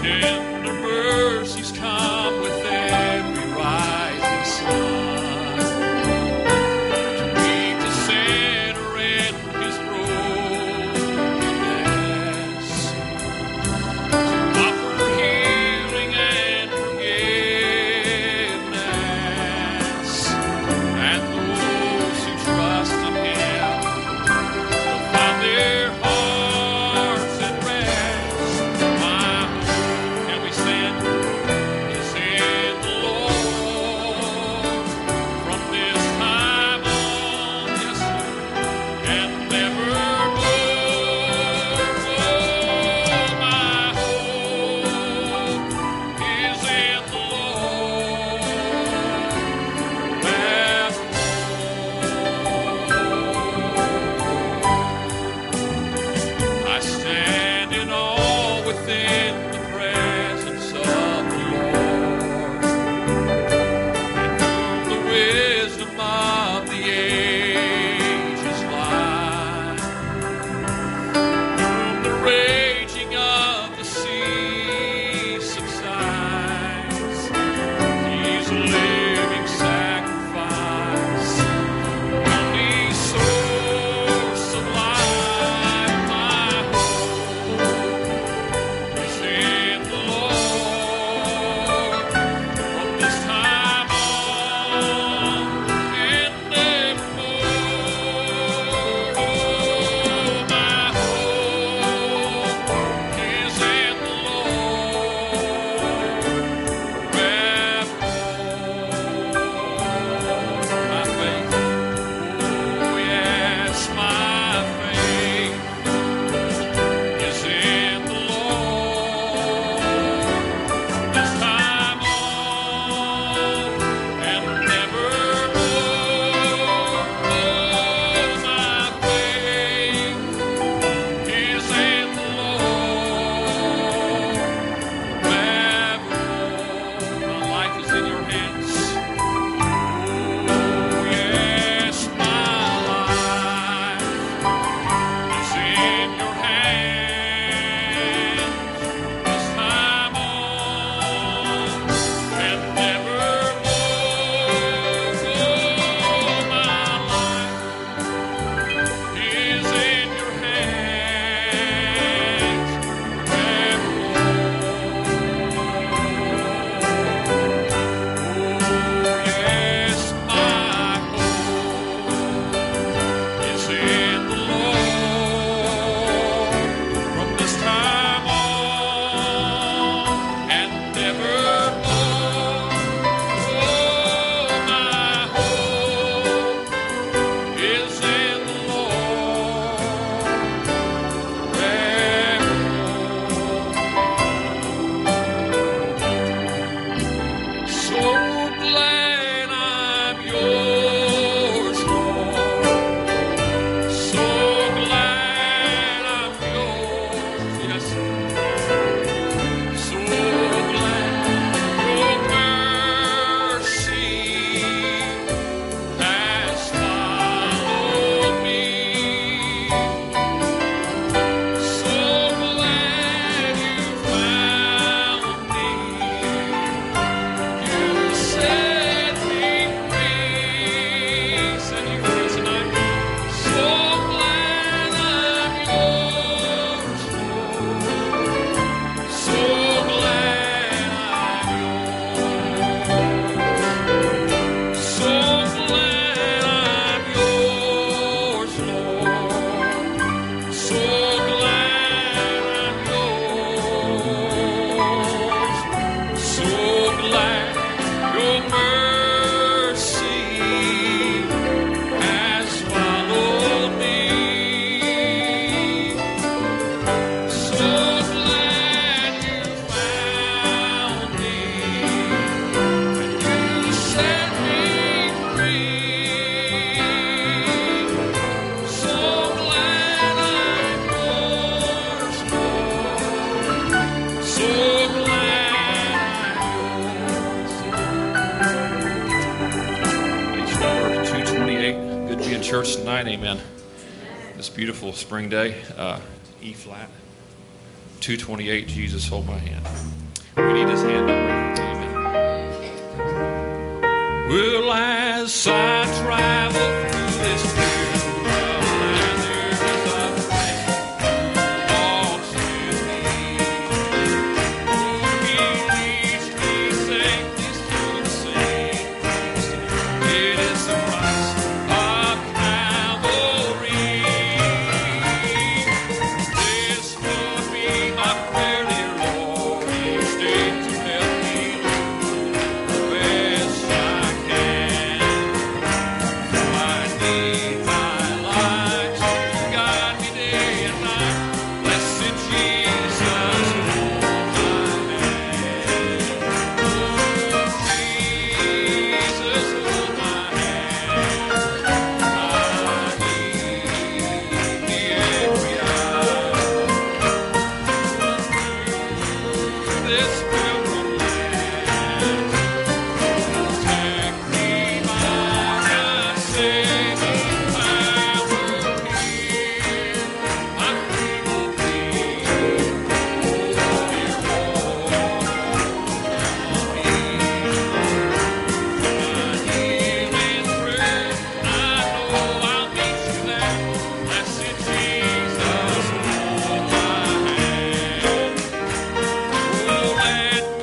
Tender mercies come with every rising sun to meet the sinner in his brokenness, to offer healing and forgiveness, and those who trust in him will find their hearts at rest. My hope, can we stand, is in the Lord from this time on, yes, and nevermore. My hope is in the Lord forevermore. I stand in awe within the presence of the Lord, in whom the wisdom of the ages lie, whom the raging of the sea subsides. He's a living sacrifice, only source of life. My hope is in the Lord from this time on and nevermore. My hope is in the Lord forevermore. My faith, oh yes, my faith is in the Lord this time on and nevermore. My faith is in the Lord forevermore. My life is in your hands. Oh yes, my life is in your hands this time on and nevermore. My life is in your hands forevermore. Yes, my hope is in the Lord from this time on and nevermore. My hope is in the Lord forevermore. So glad I'm yours, Lord. So glad I'm yours. Yes. So glad your mercy has followed me. So glad you found me. You set me free. Set you free tonight. So glad I'm yours, Lord. So glad I'm yours. So glad I'm yours, Lord. So glad I'm yours. So glad your mercy has followed me. So glad you found me and you set me free. So glad I'm yours, Lord. So glad I'm yours. Page number 228. Good to be in church tonight. Amen. This beautiful spring day, E flat, 228, Jesus, hold my hand. We need his hand up. Amen. Well, as I travel through this world, and there is a friend who walks with me. He leads me safely through the sea. It is the price of Calvary. This would be my prayer, dear Lord, each day to help me the best I can. I need thy light to guide me day and night. Blessed Jesus, hold my hand. Oh, Jesus, hold my hand. I need thee every hour. This pilgrim land, protect me by thy saving power. Hear my feeble plea, oh dear Lord, come on me. My healing prayer, I know I'll meet you there. Blessed Jesus, hold my hand. Oh, let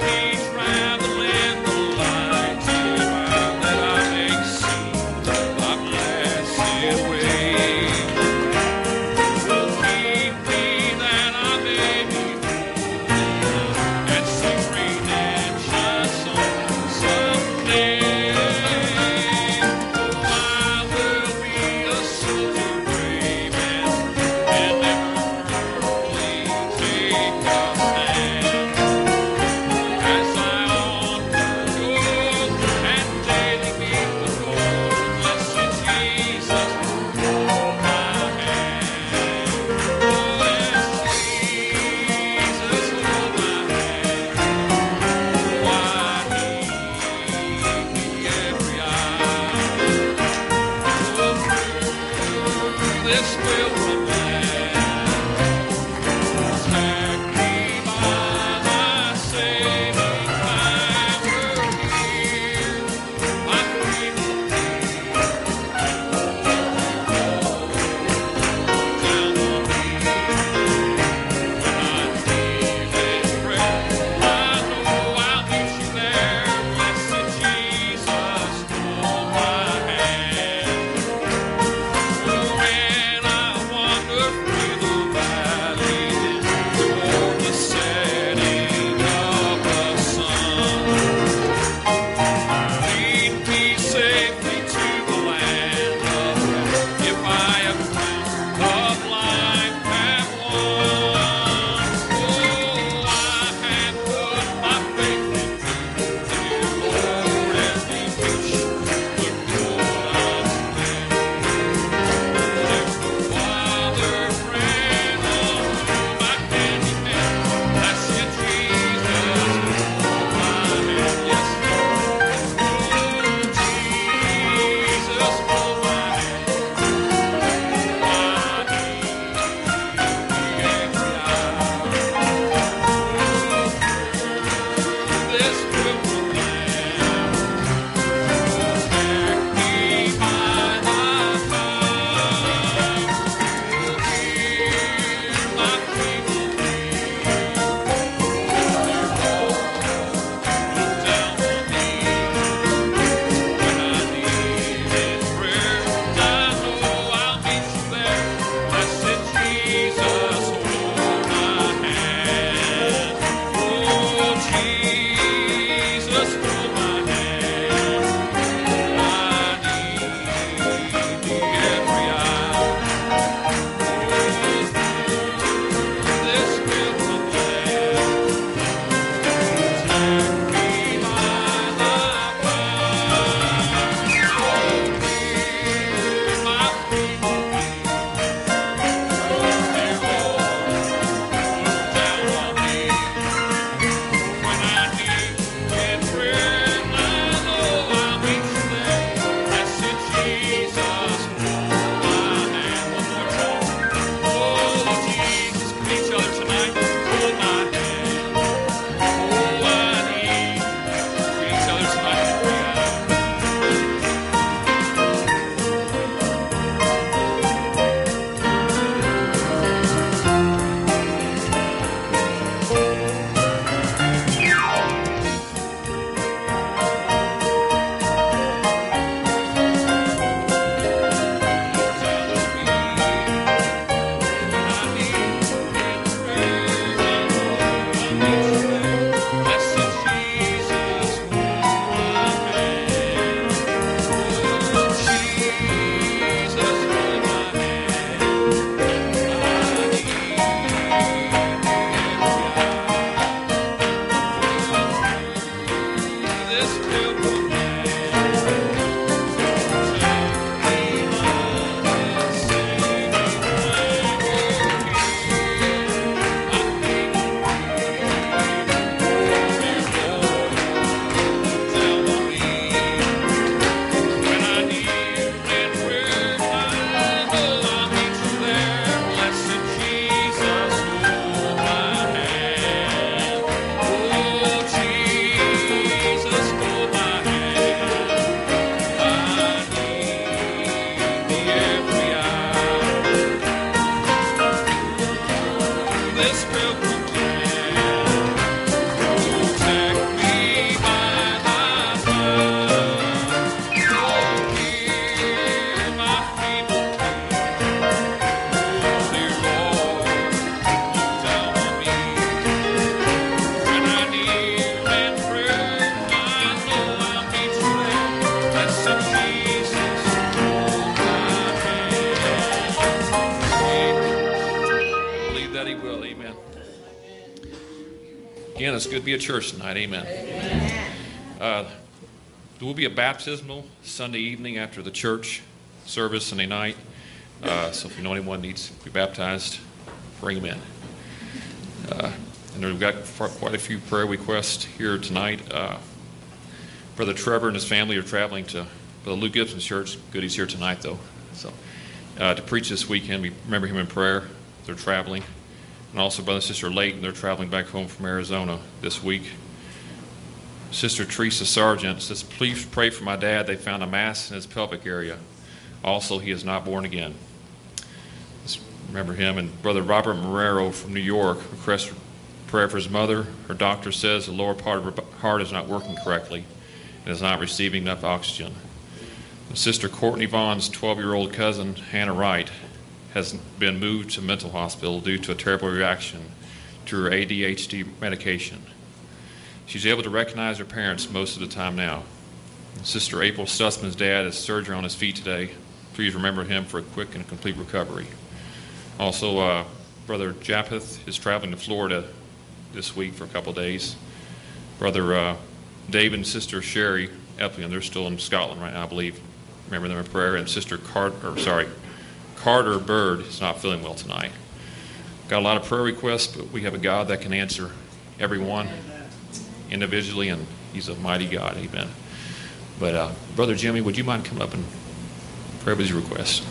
again, it's good to be at church tonight. Amen. There will be a baptismal Sunday evening after the church service Sunday night. So if you know anyone needs to be baptized, bring them in. And we've got quite a few prayer requests here tonight. Brother Trevor and his family are traveling to Brother Luke Gibson's church. Good, he's here tonight, though. So to preach this weekend, we remember him in prayer. They're traveling. And also Brother and Sister Layton, they're traveling back home from Arizona this week. Sister Teresa Sargent says, please pray for my dad. They found a mass in his pelvic area. Also, he is not born again. Let's remember him. And Brother Robert Marrero from New York requests prayer for his mother. Her doctor says the lower part of her heart is not working correctly and is not receiving enough oxygen. And Sister Courtney Vaughn's 12-year-old cousin, Hannah Wright, has been moved to a mental hospital due to a terrible reaction to her ADHD medication. She's able to recognize her parents most of the time now. Sister April Stutzman's dad has surgery on his feet today. Please remember him for a quick and complete recovery. Also, Brother Japheth is traveling to Florida this week for a couple of days. Brother Dave and Sister Sherry Eplian, they're still in Scotland right now, I believe. Remember them in prayer. And Sister Carter Bird is not feeling well tonight. Got a lot of prayer requests, but we have a God that can answer everyone individually, and He's a mighty God. Amen. But Brother Jimmy, would you mind coming up and pray with your requests?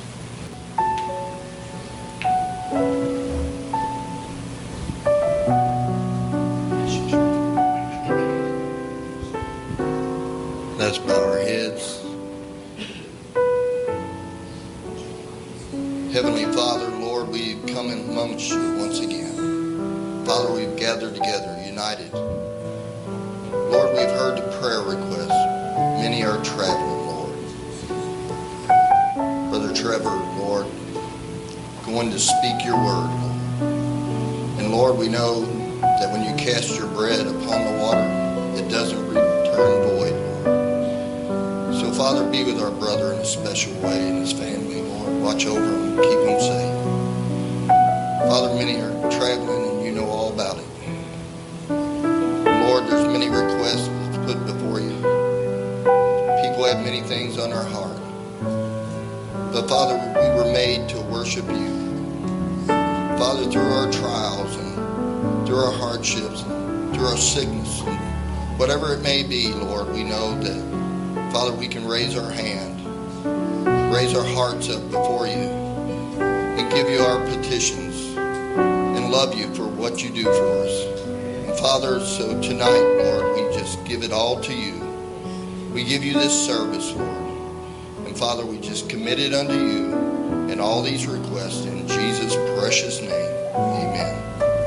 Let's bow our heads. Heavenly Father, Lord, we come in amongst you once again. Father, we've gathered together, united. Lord, we've heard the prayer requests. Many are traveling, Lord. Brother Trevor, Lord, going to speak your word, Lord. And Lord, we know that when you cast your bread upon the water, it doesn't return void, Lord. So, Father, be with our brother in a special way and his family, Lord. Watch over him, keep him safe. Father, many are traveling and you know all about it. Lord, there's many requests put before you. People have many things on our heart. But Father, we were made to worship you. Father, through our trials and through our hardships and through our sickness and whatever it may be, Lord, we know that, Father, we can raise our hand, raise our hearts up before you and give you our petitions and love you for what you do for us. And Father, so tonight, Lord, we just give it all to you. We give you this service, Lord. And Father, we just commit it unto you and all these requests in Jesus' precious name. Amen.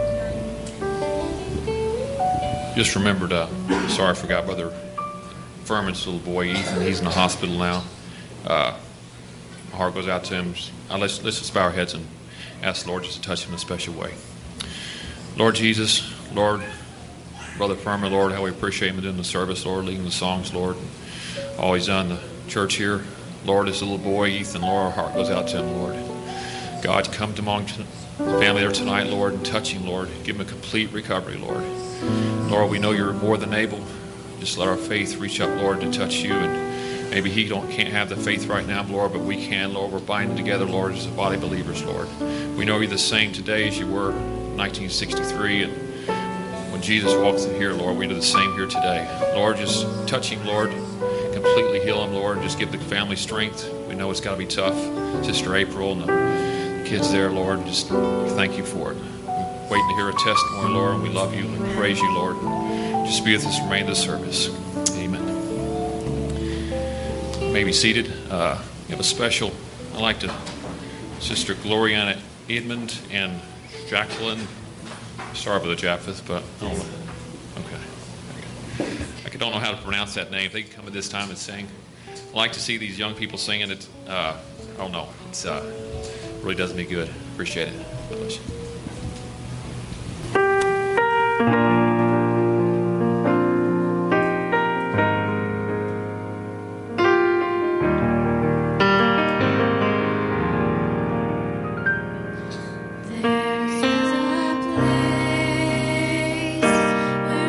Just remembered, sorry I forgot Brother Furman's little boy, Ethan. He's in the hospital now. My heart goes out to him. Let's just bow our heads and ask the Lord just to touch him in a special way. Lord Jesus, Lord, Brother Furman, Lord, how we appreciate him doing the service, Lord, leading the songs, Lord. All he's done in the church here. Lord, this little boy, Ethan, Lord, our heart goes out to him, Lord. God, come among the family there tonight, Lord, and touch him, Lord. Give him a complete recovery, Lord. Lord, we know you're more than able. Just let our faith reach up, Lord, to touch you. And maybe he can't have the faith right now, Lord, but we can, Lord. We're binding together, Lord, as a body of believers, Lord. We know you're the same today as you were in 1963. And when Jesus walks in here, Lord, we do the same here today. Lord, just touch him, Lord. Completely heal him, Lord. Just give the family strength. We know it's got to be tough. Sister April and the kids there, Lord, just thank you for it. We're waiting to hear a testimony, Lord, and we love you and praise you, Lord. Just be with us and remain in this service. Amen. You may be seated. We have a special, I'd like to, Sister Gloriana Edmond and Jacqueline. Sorry for the Japheth, but I don't know. Okay. I don't know how to pronounce that name. They can come at this time and sing. I like to see these young people singing it. I don't know. It's really does me good. Appreciate it. God bless you. There's a place where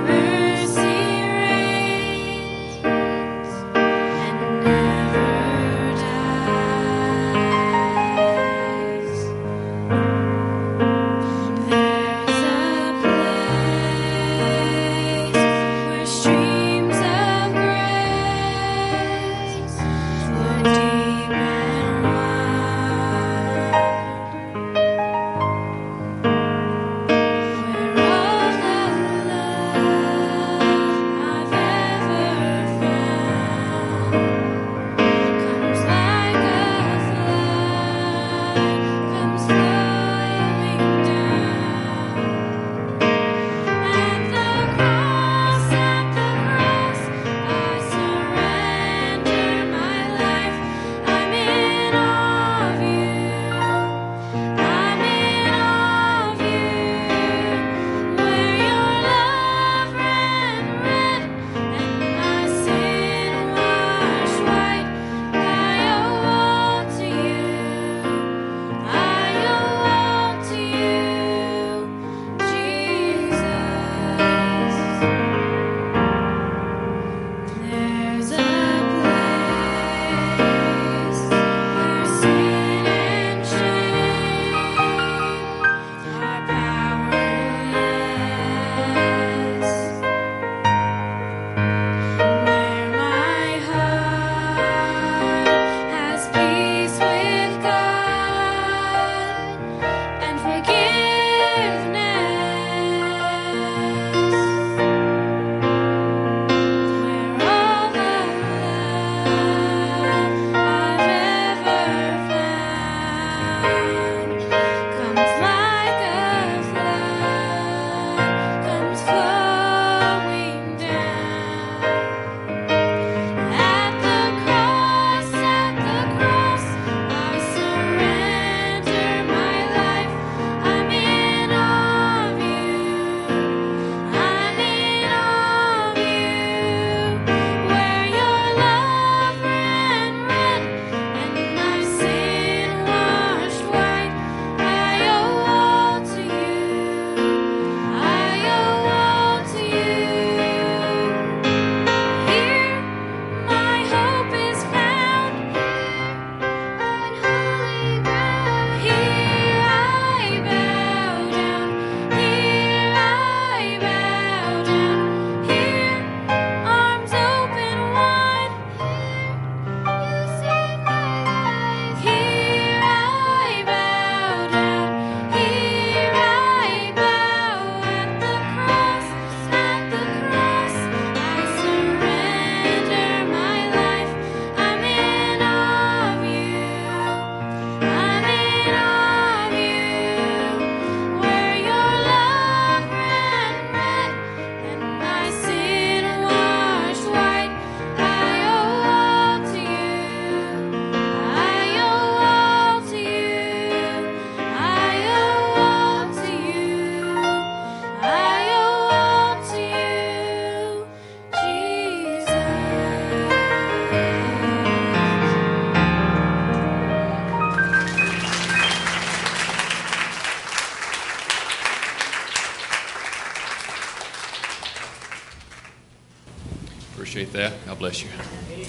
Appreciate that. God bless you.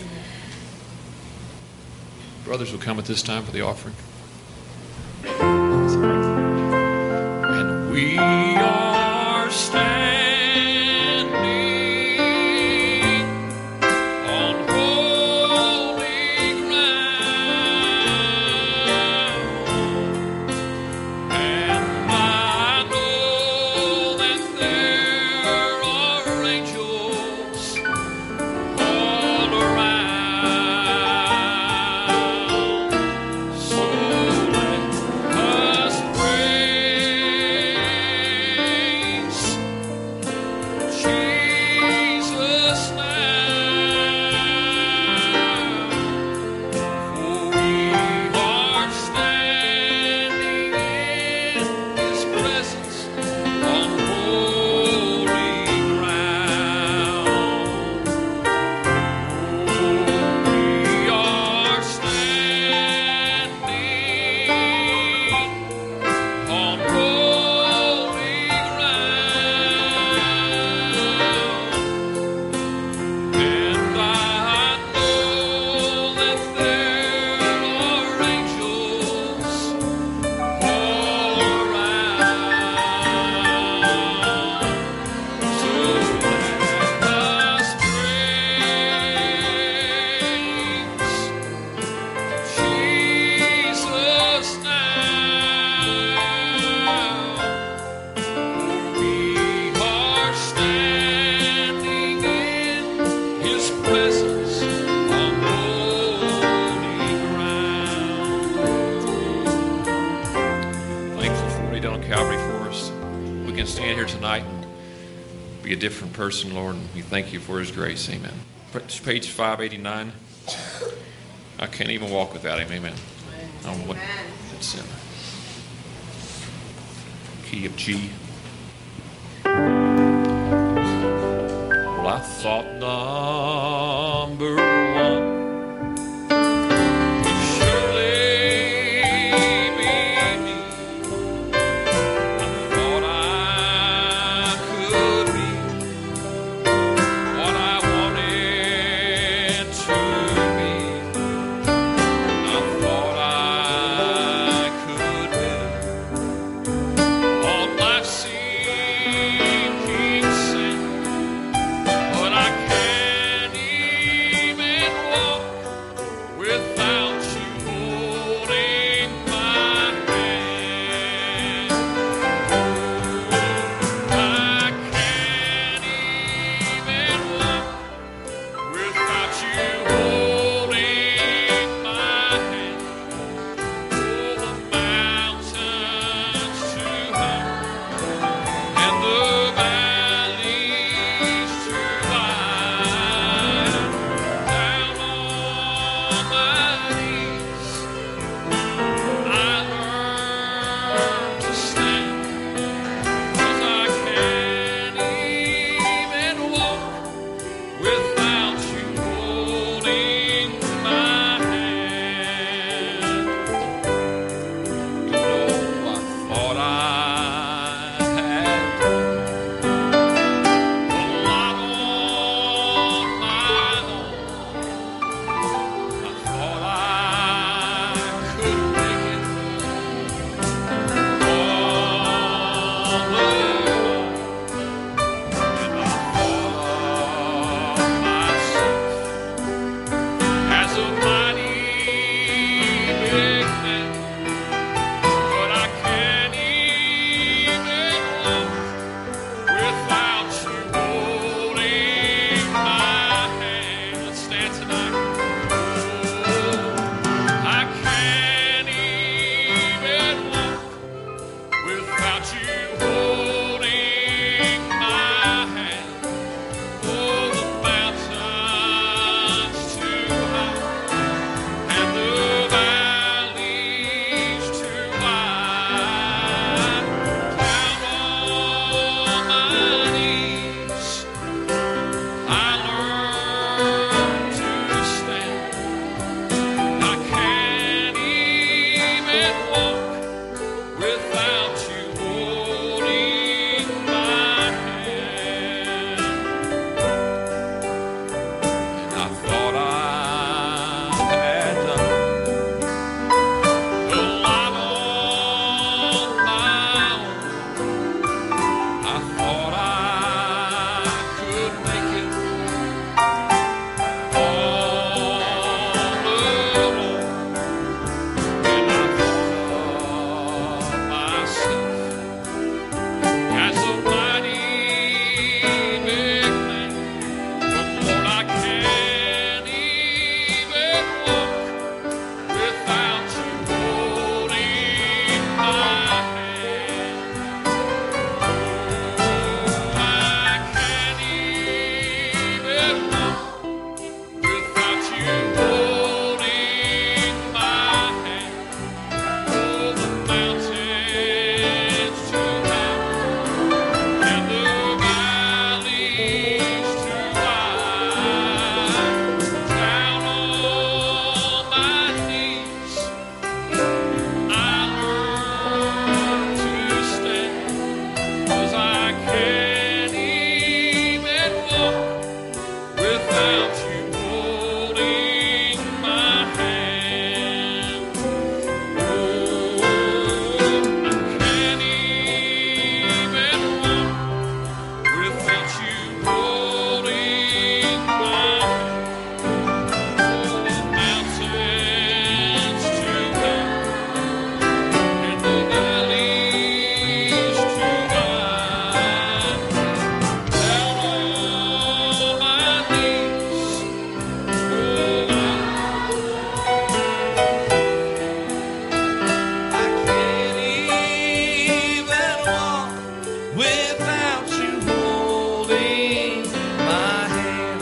Brothers will come at this time for the offering. And we are standing on holy ground, and I know that there are angels all around. So let us praise Jesus now, for we are standing in His presence on holy ground. We are standing on holy ground, and I know that there are angels all around. So let us praise Jesus now. We are standing in His presence on holy ground. Thankful for what He done on Calvary for us. We can stand here tonight and be a different person, Lord, and we thank You for His grace. Amen. Page 589. I can't even walk without Him. Amen. It's in key of G. Well, I thought number one would surely be me. I thought I could be what I wanted to be. I thought I could do all my seeking sin, but I can't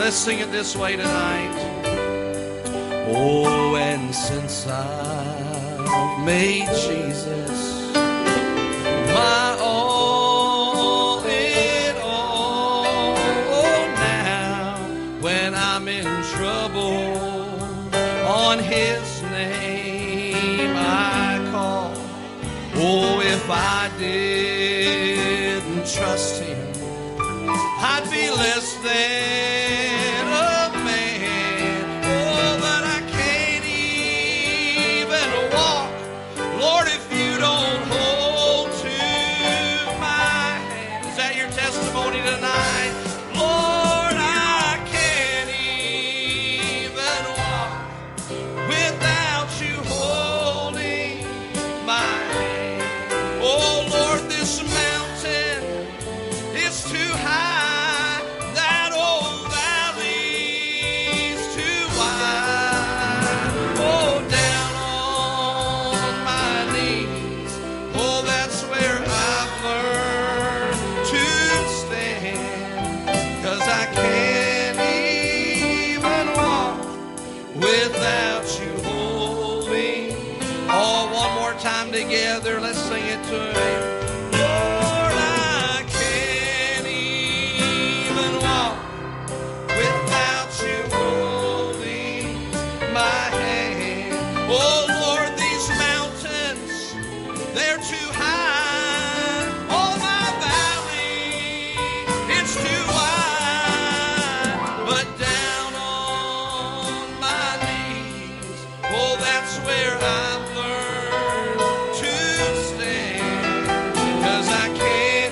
Let's sing it this way tonight. Oh, and since I've made Jesus my all in all, oh, now when I'm in trouble, on His name I call. Oh, if I didn't trust Him, I'd be less than a man. Oh, but I can't even walk, Lord, if you don't hold to my hand. Is that your testimony tonight? Lord, I can't even walk without you holding my hand. Oh, Lord, this mountain is too high. That old valley's too wide. Oh, down on my knees. Oh, that's where I've learned to stand. 'Cause I can't even walk without you holding. Oh, one more time together. Let's sing it to Him. Lord, I can't even walk without you holding my hand. Oh, Lord, these mountains, they're too high. Oh, my valley, it's too wide. But down on my knees, oh, that's where I've learned to stand. 'Cause I can't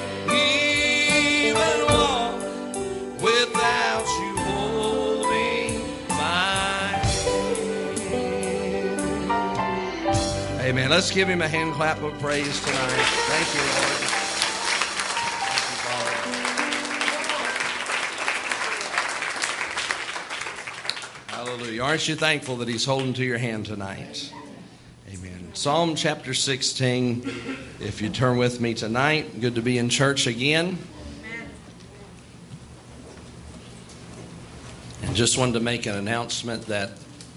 even walk without you holding my hand. Amen. Let's give Him a hand clap of praise tonight. Thank you, Lord. Hallelujah. Aren't you thankful that He's holding to your hand tonight? Amen. Psalm chapter 16. If you turn with me tonight, good to be in church again. And just wanted to make an announcement that,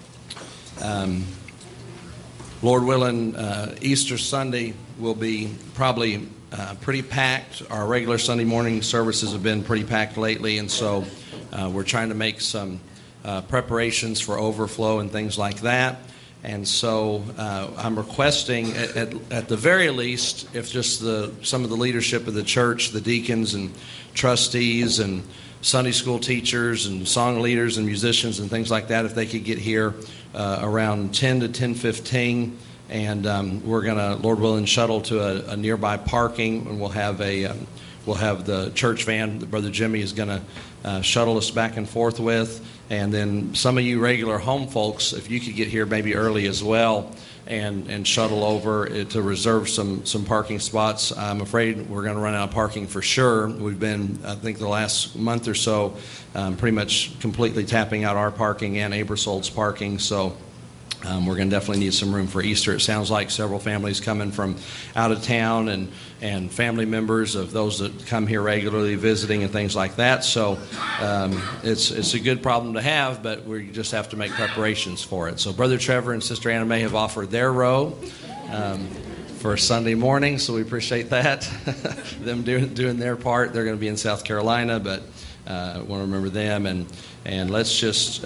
Lord willing, Easter Sunday will be probably pretty packed. Our regular Sunday morning services have been pretty packed lately, and so we're trying to make some preparations for overflow and things like that. And so I'm requesting, at the very least, if just some of the leadership of the church, the deacons and trustees and Sunday school teachers and song leaders and musicians and things like that, if they could get here around 10 to 10:15, and we're going to, Lord willing, shuttle to a nearby parking, and we'll have the church van that Brother Jimmy is going to shuttle us back and forth with. And then some of you regular home folks, if you could get here maybe early as well and shuttle over to reserve some parking spots. I'm afraid we're going to run out of parking for sure. We've been, I think, the last month or so pretty much completely tapping out our parking and Abersold's parking. So we're going to definitely need some room for Easter. It sounds like several families coming from out of town and family members of those that come here regularly visiting and things like that. So it's a good problem to have, but we just have to make preparations for it. So Brother Trevor and Sister Anna Mae have offered their row for Sunday morning, so we appreciate that. Them doing their part. They're going to be in South Carolina, but I want to remember them. And let's just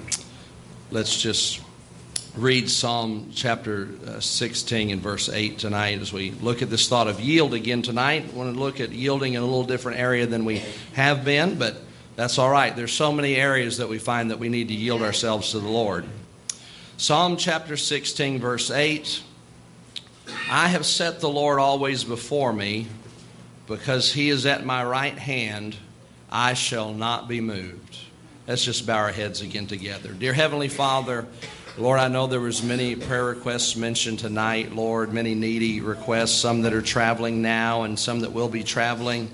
read Psalm chapter 16 and verse 8 tonight as we look at this thought of yield again tonight. I want to look at yielding in a little different area than we have been, but that's all right. There's so many areas that we find that we need to yield ourselves to the Lord. Psalm chapter 16 verse 8, I have set the Lord always before me, because He is at my right hand, I shall not be moved. Let's just bow our heads again together. Dear Heavenly Father, Lord, I know there was many prayer requests mentioned tonight, Lord, many needy requests, some that are traveling now and some that will be traveling.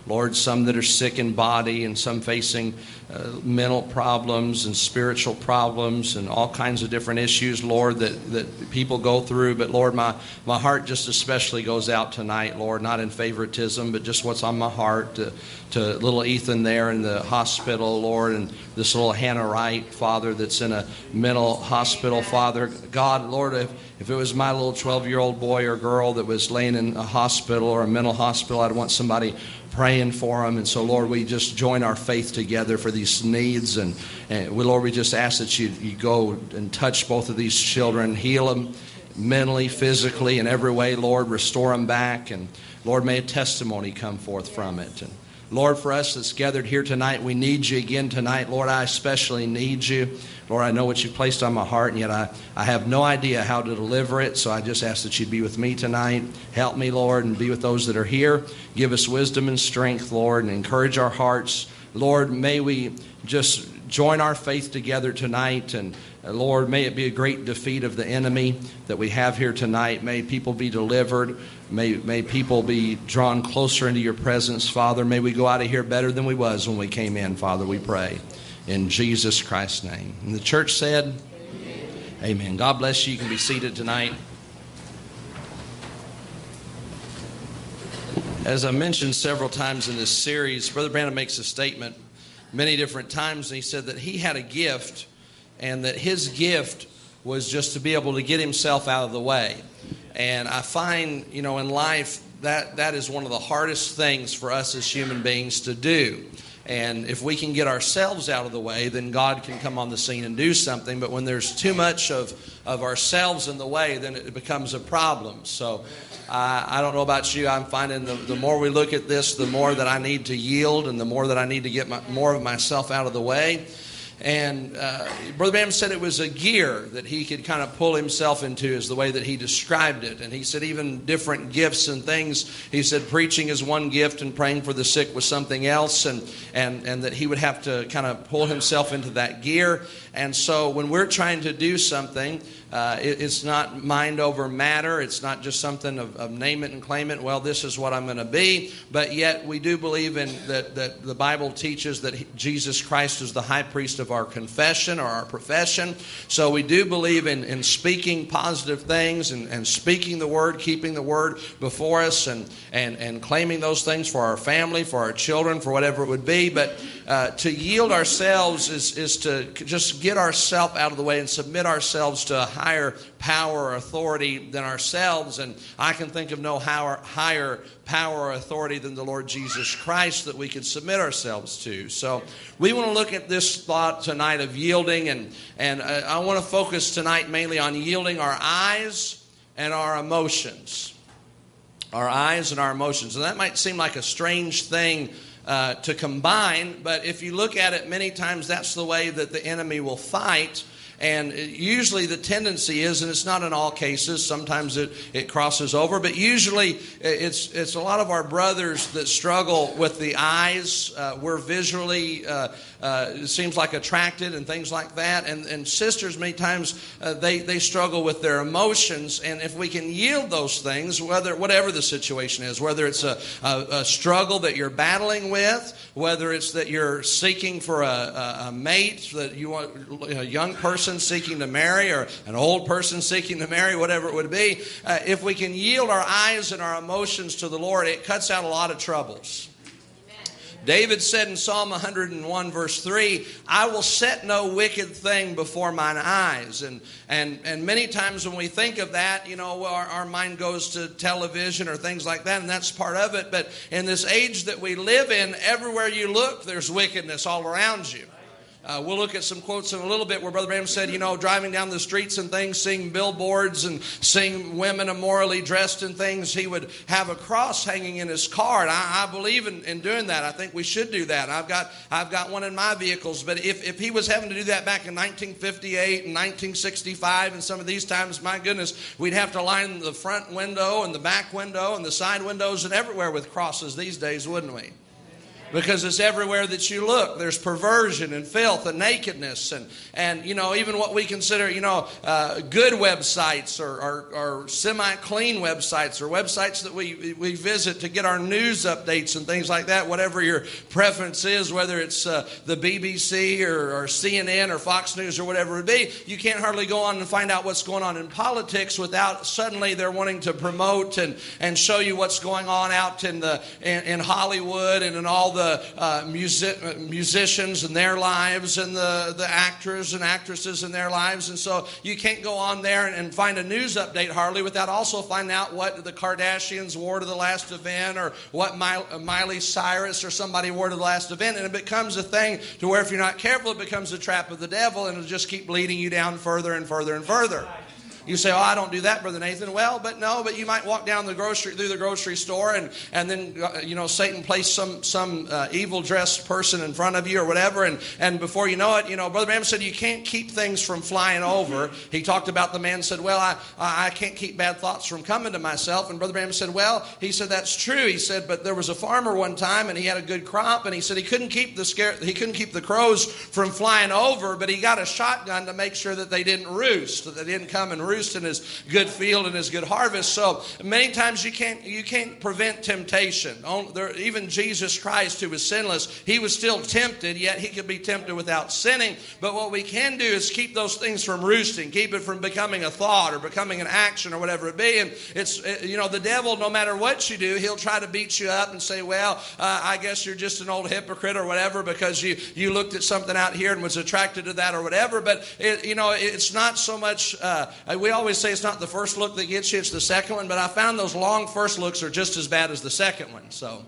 Lord, some that are sick in body and some facing mental problems and spiritual problems and all kinds of different issues, Lord, that people go through. But, Lord, my heart just especially goes out tonight, Lord, not in favoritism, but just what's on my heart to little Ethan there in the hospital, Lord, and this little Hannah Wright, Father, that's in a mental hospital, Father. God, Lord, if it was my little 12-year-old boy or girl that was laying in a hospital or a mental hospital, I'd want somebody praying for them. And so, Lord, we just join our faith together for these needs. And Lord, we just ask that you go and touch both of these children, heal them mentally, physically, in every way, Lord, restore them back. And, Lord, may a testimony come forth from it. And, Lord, for us that's gathered here tonight, we need you again tonight. Lord, I especially need you. Lord, I know what you've placed on my heart, and yet I have no idea how to deliver it. So I just ask that you be with me tonight. Help me, Lord, and be with those that are here. Give us wisdom and strength, Lord, and encourage our hearts. Lord, may we just join our faith together tonight. And Lord, may it be a great defeat of the enemy that we have here tonight. May people be delivered. May people be drawn closer into your presence, Father. May we go out of here better than we was when we came in, Father, we pray. In Jesus Christ's name. And the church said, Amen. Amen. God bless you. You can be seated tonight. As I mentioned several times in this series, Brother Branham makes a statement many different times, and he said that he had a gift, and that his gift was just to be able to get himself out of the way. And I find, in life, that is one of the hardest things for us as human beings to do. And if we can get ourselves out of the way, then God can come on the scene and do something. But when there's too much of ourselves in the way, then it becomes a problem. So I don't know about you. I'm finding the more we look at this, the more that I need to yield and the more that I need to get more of myself out of the way. And Brother Branham said it was a gear that he could kind of pull himself into, is the way that he described it. And he said even different gifts and things. He said preaching is one gift and praying for the sick was something else. And that he would have to kind of pull himself into that gear. And so when we're trying to do something, it's not mind over matter. It's not just something of name it and claim it. Well, this is what I'm going to be. But yet we do believe in that the Bible teaches that Jesus Christ is the high priest of our confession or our profession. So we do believe in speaking positive things and speaking the word, keeping the word before us and claiming those things for our family, for our children, for whatever it would be. But to yield ourselves is to just get ourselves out of the way and submit ourselves to a higher power or authority than ourselves. And I can think of no higher power or authority than the Lord Jesus Christ that we could submit ourselves to. So we want to look at this thought tonight of yielding, and I want to focus tonight mainly on yielding our eyes and our emotions. Our eyes and our emotions. And that might seem like a strange thing to combine, but if you look at it, many times that's the way that the enemy will fight. And usually the tendency is, and it's not in all cases, sometimes it crosses over, but usually it's a lot of our brothers that struggle with the eyes. We're visually, it seems like attracted and things like that. And sisters, many times, they struggle with their emotions. And if we can yield those things, whatever the situation is, whether it's a struggle that you're battling with, whether it's that you're seeking for a mate, that you want a young person seeking to marry or an old person seeking to marry, whatever it would be, if we can yield our eyes and our emotions to the Lord, it cuts out a lot of troubles. David said in Psalm 101 verse 3, I will set no wicked thing before mine eyes. And many times when we think of that, our mind goes to television or things like that, and that's part of it. But in this age that we live in, everywhere you look, there's wickedness all around you. We'll look at some quotes in a little bit where Brother Branham said, driving down the streets and things, seeing billboards and seeing women immorally dressed and things, he would have a cross hanging in his car. And I believe in doing that. I think we should do that. I've got one in my vehicles. But if he was having to do that back in 1958 and 1965 and some of these times, my goodness, we'd have to line the front window and the back window and the side windows and everywhere with crosses these days, wouldn't we? Because it's everywhere that you look. There's perversion and filth and nakedness and even what we consider, good websites or semi-clean websites or websites that we visit to get our news updates and things like that, whatever your preference is, whether it's the BBC or CNN or Fox News or whatever it be. You can't hardly go on and find out what's going on in politics without suddenly they're wanting to promote and show you what's going on out in Hollywood and in all the musicians and their lives and the actors and actresses and their lives. And so you can't go on there and find a news update hardly without also finding out what the Kardashians wore to the last event or what Miley Cyrus or somebody wore to the last event. And it becomes a thing to where if you're not careful, it becomes a trap of the devil and it'll just keep leading you down further and further and further. You say, I don't do that, Brother Nathan. Well, but you might walk down through the grocery store and then, Satan placed some evil dressed person in front of you or whatever. And before you know it, Brother Branham said you can't keep things from flying over. He talked about the man said, well, I can't keep bad thoughts from coming to myself. And Brother Branham said, well, he said, that's true. He said, but there was a farmer one time and he had a good crop. And he said he couldn't keep the crows from flying over, but he got a shotgun to make sure that they didn't roost, that they didn't come and roost in his good field and his good harvest. So many times you can't prevent temptation. Even Jesus Christ, who was sinless, he was still tempted, yet he could be tempted without sinning. But what we can do is keep those things from roosting, keep it from becoming a thought or becoming an action or whatever it be. And it's the devil, no matter what you do, he'll try to beat you up and say, well, I guess you're just an old hypocrite or whatever because you looked at something out here and was attracted to that or whatever. But it's not so much. We always say it's not the first look that gets you, it's the second one. But I found those long first looks are just as bad as the second one.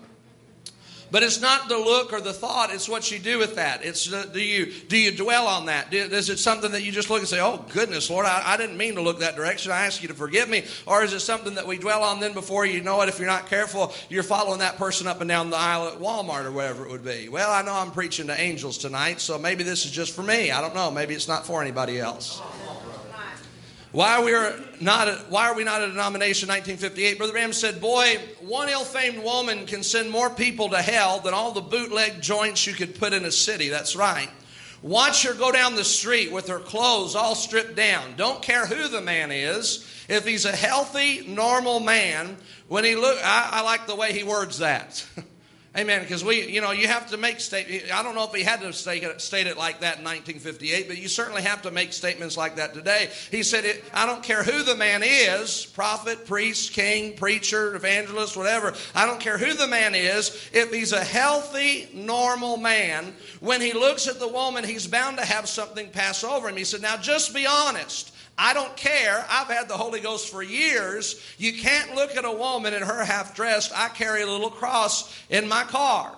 But it's not the look or the thought, it's what you do with that. It's do you dwell on that? Is it something that you just look and say, oh, goodness, Lord, I didn't mean to look that direction. I ask you to forgive me. Or is it something that we dwell on then before you know it, if you're not careful, you're following that person up and down the aisle at Walmart or whatever it would be? Well, I know I'm preaching to angels tonight, so maybe this is just for me. I don't know. Maybe it's not for anybody else. Why are we not a denomination? 1958, Brother Branham said, boy, one ill-famed woman can send more people to hell than all the bootleg joints you could put in a city. That's right. Watch her go down the street with her clothes all stripped down. Don't care who the man is. If he's a healthy, normal man, when he look, I like the way he words that. Amen, because you have to make statements. I don't know if he had to state it like that in 1958, but you certainly have to make statements like that today. He said, I don't care who the man is, prophet, priest, king, preacher, evangelist, whatever. I don't care who the man is. If he's a healthy, normal man, when he looks at the woman, he's bound to have something pass over him. He said, now just be honest. I don't care. I've had the Holy Ghost for years. You can't look at a woman in her half-dressed. I carry a little cross in my car.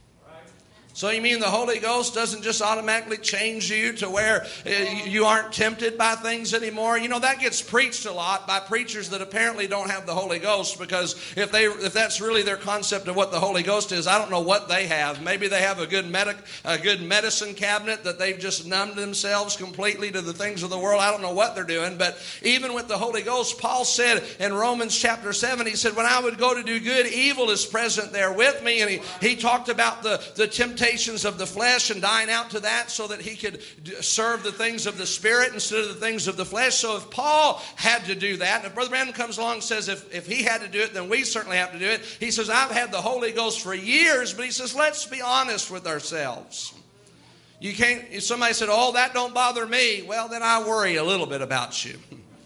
So you mean the Holy Ghost doesn't just automatically change you to where you aren't tempted by things anymore? That gets preached a lot by preachers that apparently don't have the Holy Ghost, because if that's really their concept of what the Holy Ghost is, I don't know what they have. Maybe they have a good medicine cabinet that they've just numbed themselves completely to the things of the world. I don't know what they're doing. But even with the Holy Ghost, Paul said in Romans chapter 7, he said, when I would go to do good, evil is present there with me. And he talked about the temptation of the flesh and dying out to that so that he could serve the things of the Spirit instead of the things of the flesh. So if Paul had to do that, and if Brother Branham comes along and says if he had to do it, then we certainly have to do it. He says, I've had the Holy Ghost for years, but he says, let's be honest with ourselves. You can't. If somebody said, oh, that don't bother me, well, then I worry a little bit about you.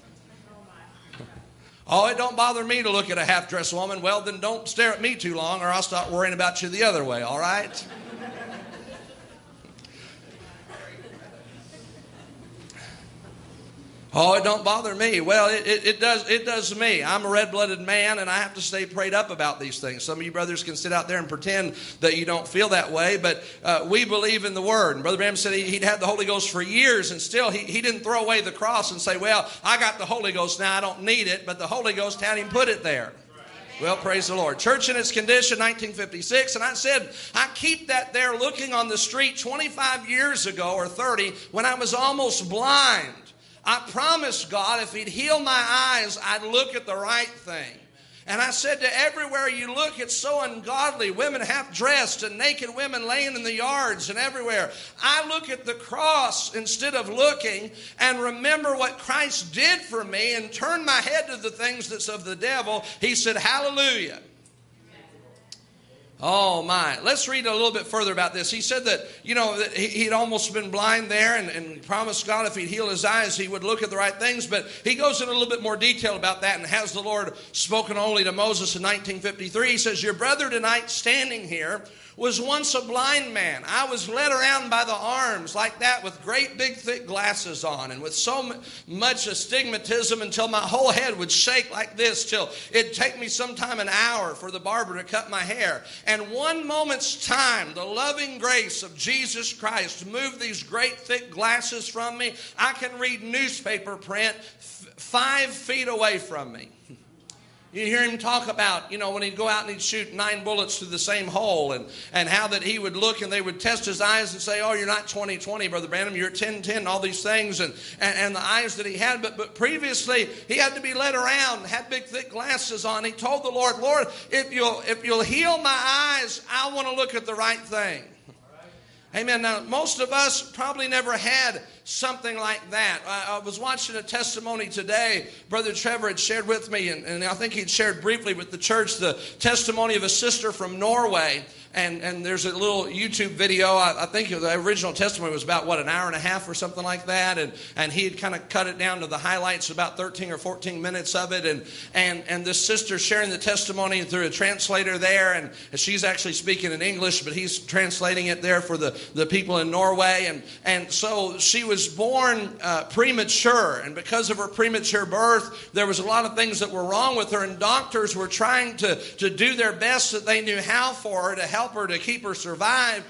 Oh, it don't bother me to look at a half-dressed woman. Well, then don't stare at me too long or I'll start worrying about you the other way, all right? Oh, it don't bother me. Well, it does me. I'm a red-blooded man, and I have to stay prayed up about these things. Some of you brothers can sit out there and pretend that you don't feel that way, but we believe in the Word. And Brother Branham said he'd had the Holy Ghost for years, and still he didn't throw away the cross and say, well, I got the Holy Ghost now, I don't need it, but the Holy Ghost had him put it there. Well, praise the Lord. Church in its condition, 1956. And I said, I keep that there looking on the street 25 years ago or 30 when I was almost blind. I promised God if he'd heal my eyes, I'd look at the right thing. And I said to everywhere you look, it's so ungodly. Women half dressed and naked women laying in the yards and everywhere. I look at the cross instead of looking and remember what Christ did for me and turn my head to the things that's of the devil. He said, hallelujah. Oh my. Let's read a little bit further about this. He said that, that he'd almost been blind there and promised God if he'd heal his eyes, he would look at the right things. But he goes in a little bit more detail about that. And has the Lord spoken only to Moses in 1953? He says, your brother tonight standing here was once a blind man. I was led around by the arms like that with great big thick glasses on and with so much astigmatism until my whole head would shake like this till it'd take me sometime an hour for the barber to cut my hair. And one moment's time, the loving grace of Jesus Christ moved these great thick glasses from me. I can read newspaper print 5 feet away from me. You hear him talk about, when he'd go out and he'd shoot 9 bullets through the same hole and how that he would look and they would test his eyes and say, oh, you're not 20/20, Brother Branham, you're 10/10, and all these things and the eyes that he had. But previously, he had to be led around, had big, thick glasses on. He told the Lord, Lord, if you'll heal my eyes, I want to look at the right thing. Amen. Now, most of us probably never had something like that. I was watching a testimony today. Brother Trevor had shared with me, and I think he'd shared briefly with the church, the testimony of a sister from Norway. And there's a little YouTube video. I think the original testimony was about, an hour and a half or something like that. And he had kind of cut it down to the highlights, about 13 or 14 minutes of it. And this sister sharing the testimony through a translator there. And she's actually speaking in English, but he's translating it there for the people in Norway. And so she was born premature. And because of her premature birth, there was a lot of things that were wrong with her. And doctors were trying to do their best that they knew how for her to help her to keep her survive,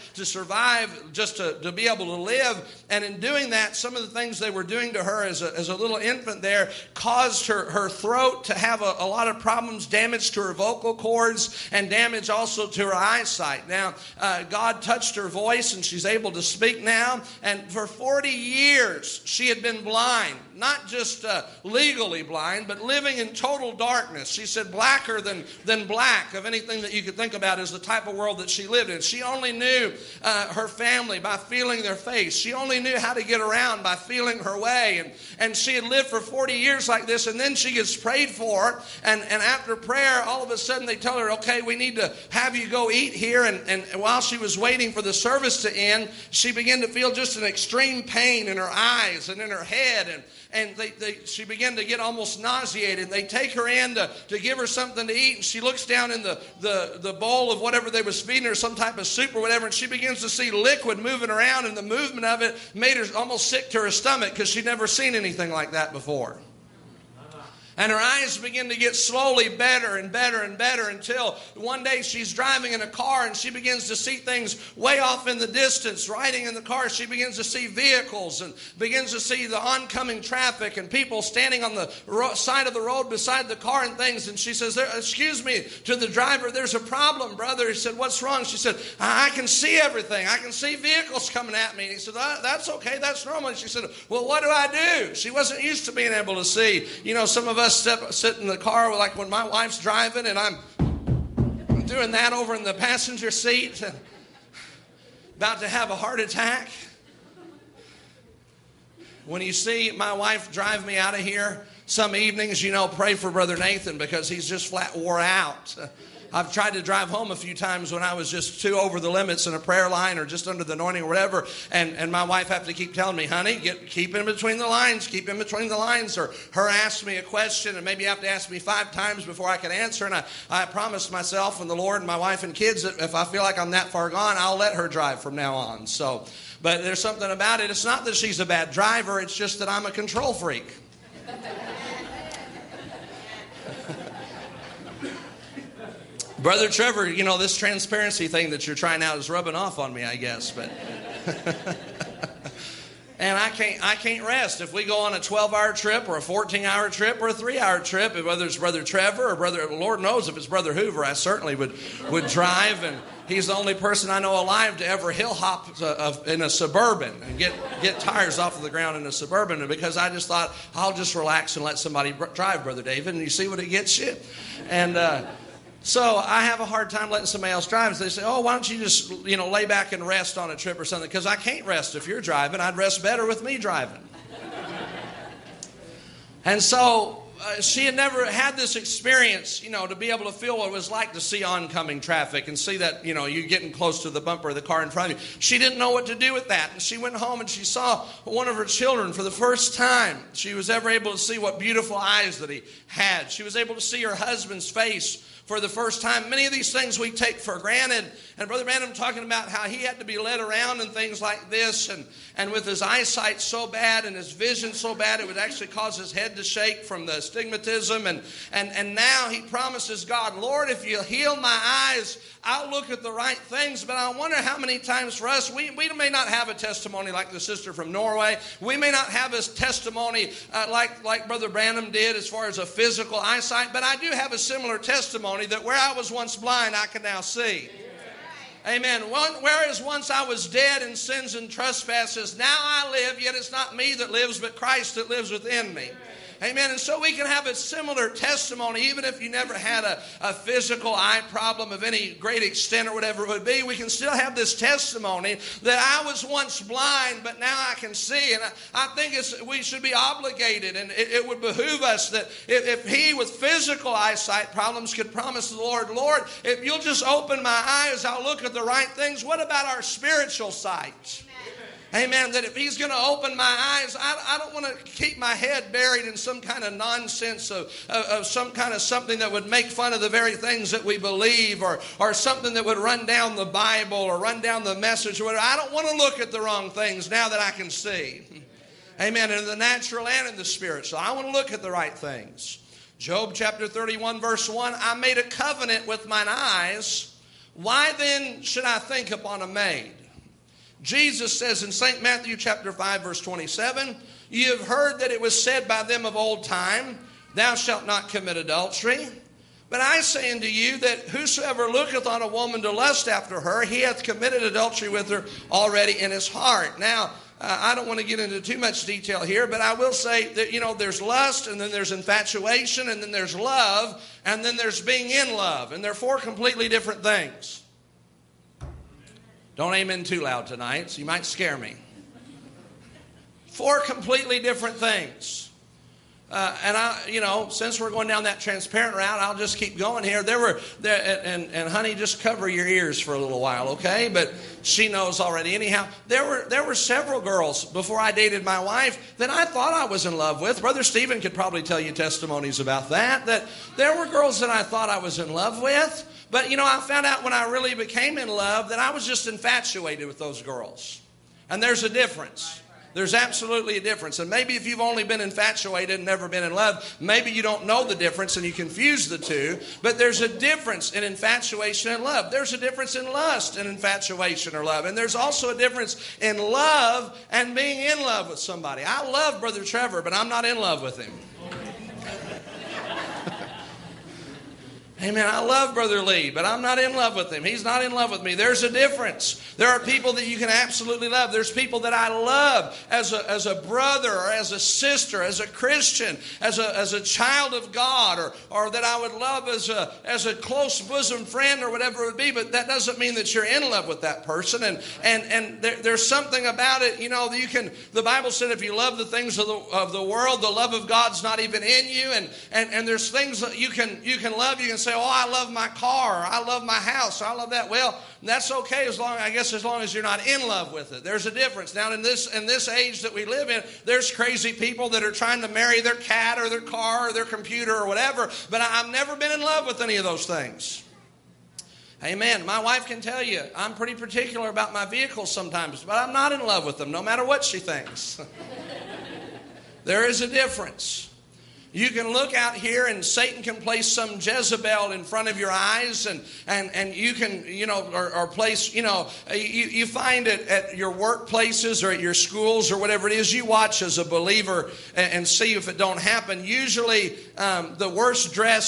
just to be able to live. And in doing that, some of the things they were doing to her as a little infant there caused her throat to have a lot of problems, damage to her vocal cords, and damage also to her eyesight. Now, God touched her voice, and she's able to speak now. And for 40 years, she had been blind, not just legally blind, but living in total darkness. She said blacker than black of anything that you could think about as the type of world that she lived in. She only knew her family by feeling their face. She only knew how to get around by feeling her way. And she had lived for 40 years like this, and then she gets prayed for. And after prayer, all of a sudden they tell her, okay, we need to have you go eat here. And while she was waiting for the service to end, she began to feel just an extreme pain in her eyes and in her head. And she began to get almost nauseated. They take her in to give her something to eat. And she looks down in the bowl of whatever they was feeding her, some type of soup or whatever. And she begins to see liquid moving around. And the movement of it made her almost sick to her stomach because she'd never seen anything like that before. And her eyes begin to get slowly better and better and better until one day she's driving in a car and she begins to see things way off in the distance. Riding in the car, she begins to see vehicles and begins to see the oncoming traffic and people standing on the side of the road beside the car and things. And she says, excuse me, to the driver, there's a problem, brother. He said, what's wrong? She said, I can see everything. I can see vehicles coming at me. And he said, that's okay. That's normal. And she said, well, what do I do? She wasn't used to being able to see. Some of us sit in the car, like when my wife's driving and I'm doing that over in the passenger seat, about to have a heart attack. When you see my wife drive me out of here, some evenings, pray for Brother Nathan because he's just flat wore out. I've tried to drive home a few times when I was just too over the limits in a prayer line or just under the anointing or whatever, and my wife have to keep telling me, honey, keep in between the lines, keep in between the lines, or her ask me a question and maybe you have to ask me 5 times before I can answer. And I promised myself and the Lord and my wife and kids that if I feel like I'm that far gone, I'll let her drive from now on. So, but there's something about it. It's not that she's a bad driver. It's just that I'm a control freak. Brother Trevor, this transparency thing that you're trying out is rubbing off on me, I guess. But and I can't rest. If we go on a 12-hour trip or a 14-hour trip or a 3-hour trip, whether it's Brother Trevor or Lord knows if it's Brother Hoover, I certainly would drive. He's the only person I know alive to ever hill hop in a Suburban and get tires off of the ground in a Suburban. And because I just thought, I'll just relax and let somebody drive, Brother David, and you see what it gets you. And so I have a hard time letting somebody else drive. So they say, oh, why don't you just, lay back and rest on a trip or something? Because I can't rest if you're driving. I'd rest better with me driving. And so she had never had this experience, to be able to feel what it was like to see oncoming traffic and see that, you're getting close to the bumper of the car in front of you. She didn't know what to do with that. And she went home and she saw one of her children for the first time. She was ever able to see what beautiful eyes that he had. She was able to see her husband's face for the first time. Many of these things we take for granted. And Brother Branham talking about how he had to be led around and things like this. And with his eyesight so bad and his vision so bad, it would actually cause his head to shake from the astigmatism. And now he promises God, Lord, if you heal my eyes, I'll look at the right things. But I wonder how many times for us, we may not have a testimony like the sister from Norway. We may not have a testimony like Brother Branham did as far as a physical eyesight. But I do have a similar testimony that where I was once blind, I can now see. Amen. Whereas once I was dead in sins and trespasses, now I live, yet it's not me that lives, but Christ that lives within me. Amen. And so we can have a similar testimony, even if you never had a physical eye problem of any great extent or whatever it would be. We can still have this testimony that I was once blind, but now I can see. And I think we should be obligated, and it would behoove us that if he with physical eyesight problems could promise the Lord, Lord, if you'll just open my eyes, I'll look at the right things. What about our spiritual sight? Amen. That if he's going to open my eyes, I don't want to keep my head buried in some kind of nonsense of some kind of something that would make fun of the very things that we believe, or something that would run down the Bible or run down the message or whatever. I don't want to look at the wrong things now that I can see. Amen. In the natural and in the spiritual. I want to look at the right things. Job chapter 31 verse 1, I made a covenant with mine eyes. Why then should I think upon a maid? Jesus says in St. Matthew chapter 5 verse 27, you have heard that it was said by them of old time, thou shalt not commit adultery. But I say unto you that whosoever looketh on a woman to lust after her, he hath committed adultery with her already in his heart. Now, I don't want to get into too much detail here, but I will say that, there's lust, and then there's infatuation, and then there's love, and then there's being in love. And they're four completely different things. Don't amen too loud tonight, so you might scare me. Four completely different things. And since we're going down that transparent route, I'll just keep going here. And honey, just cover your ears for a little while, okay? But she knows already. Anyhow, there were several girls before I dated my wife that I thought I was in love with. Brother Stephen could probably tell you testimonies about that there were girls that I thought I was in love with. But, I found out when I really became in love that I was just infatuated with those girls. And there's a difference. There's absolutely a difference. And maybe if you've only been infatuated and never been in love, maybe you don't know the difference and you confuse the two. But there's a difference in infatuation and love. There's a difference in lust and infatuation or love. And there's also a difference in love and being in love with somebody. I love Brother Trevor, but I'm not in love with him. Amen. I love Brother Lee, but I'm not in love with him. He's not in love with me. There's a difference. There are people that you can absolutely love. There's people that I love as a brother or as a sister, as a Christian, as a child of God, or that I would love as a close bosom friend or whatever it would be. But that doesn't mean that you're in love with that person. And there's something about it. The Bible said if you love the things of the world, the love of God's not even in you. And there's things that you can love. You can say, oh, I love my car, or I love my house, or I love that. Well, that's okay as long as you're not in love with it. There's a difference. Now, in this age that we live in, there's crazy people that are trying to marry their cat or their car or their computer or whatever, but I've never been in love with any of those things. Amen. My wife can tell you, I'm pretty particular about my vehicles sometimes, but I'm not in love with them, no matter what she thinks. There is a difference. You can look out here and Satan can place some Jezebel in front of your eyes and you can, or place, you find it at your workplaces or at your schools or whatever it is. You watch as a believer and see if it don't happen. Usually the worst dressed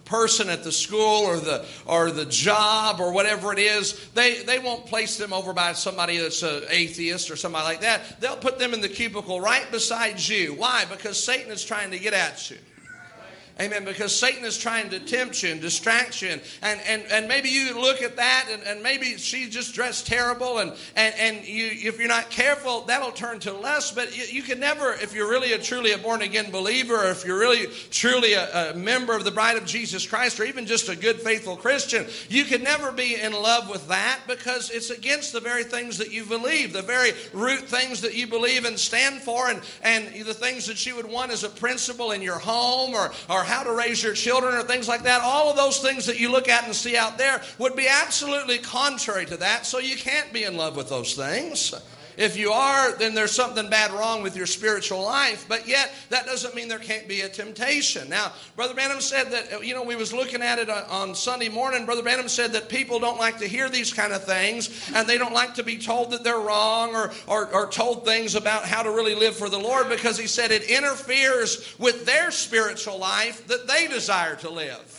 person at the school or the job or whatever it is, they won't place them over by somebody that's an atheist or somebody like that. They'll put them in the cubicle right beside you. Why? Because Satan is trying to get at you. Amen. Because Satan is trying to tempt you and distract you. And maybe you look at that and maybe she's just dressed terrible and you, if you're not careful, that'll turn to lust. But you can never, if you're really truly a born-again believer, or if you're really truly a member of the bride of Jesus Christ, or even just a good, faithful Christian, you can never be in love with that, because it's against the very things that you believe, the very root things that you believe and stand for, and the things that you would want as a principle in your home, or how to raise your children, or things like that. All of those things that you look at and see out there would be absolutely contrary to that, so you can't be in love with those things. If you are, then there's something bad wrong with your spiritual life. But yet, that doesn't mean there can't be a temptation. Now, Brother Branham said that, we was looking at it on Sunday morning. Brother Branham said that people don't like to hear these kind of things, and they don't like to be told that they're wrong, or told things about how to really live for the Lord, because he said it interferes with their spiritual life that they desire to live.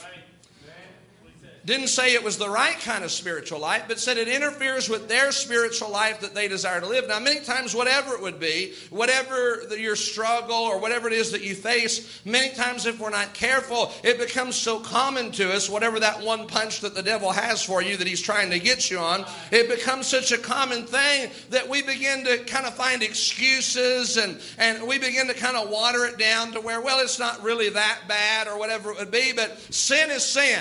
Didn't say it was the right kind of spiritual life, but said it interferes with their spiritual life that they desire to live. Now, many times, whatever it would be, whatever your struggle or whatever it is that you face, many times if we're not careful, it becomes so common to us, whatever that one punch that the devil has for you that he's trying to get you on, it becomes such a common thing that we begin to kind of find excuses, and we begin to kind of water it down to where, well, it's not really that bad or whatever it would be, but sin is sin.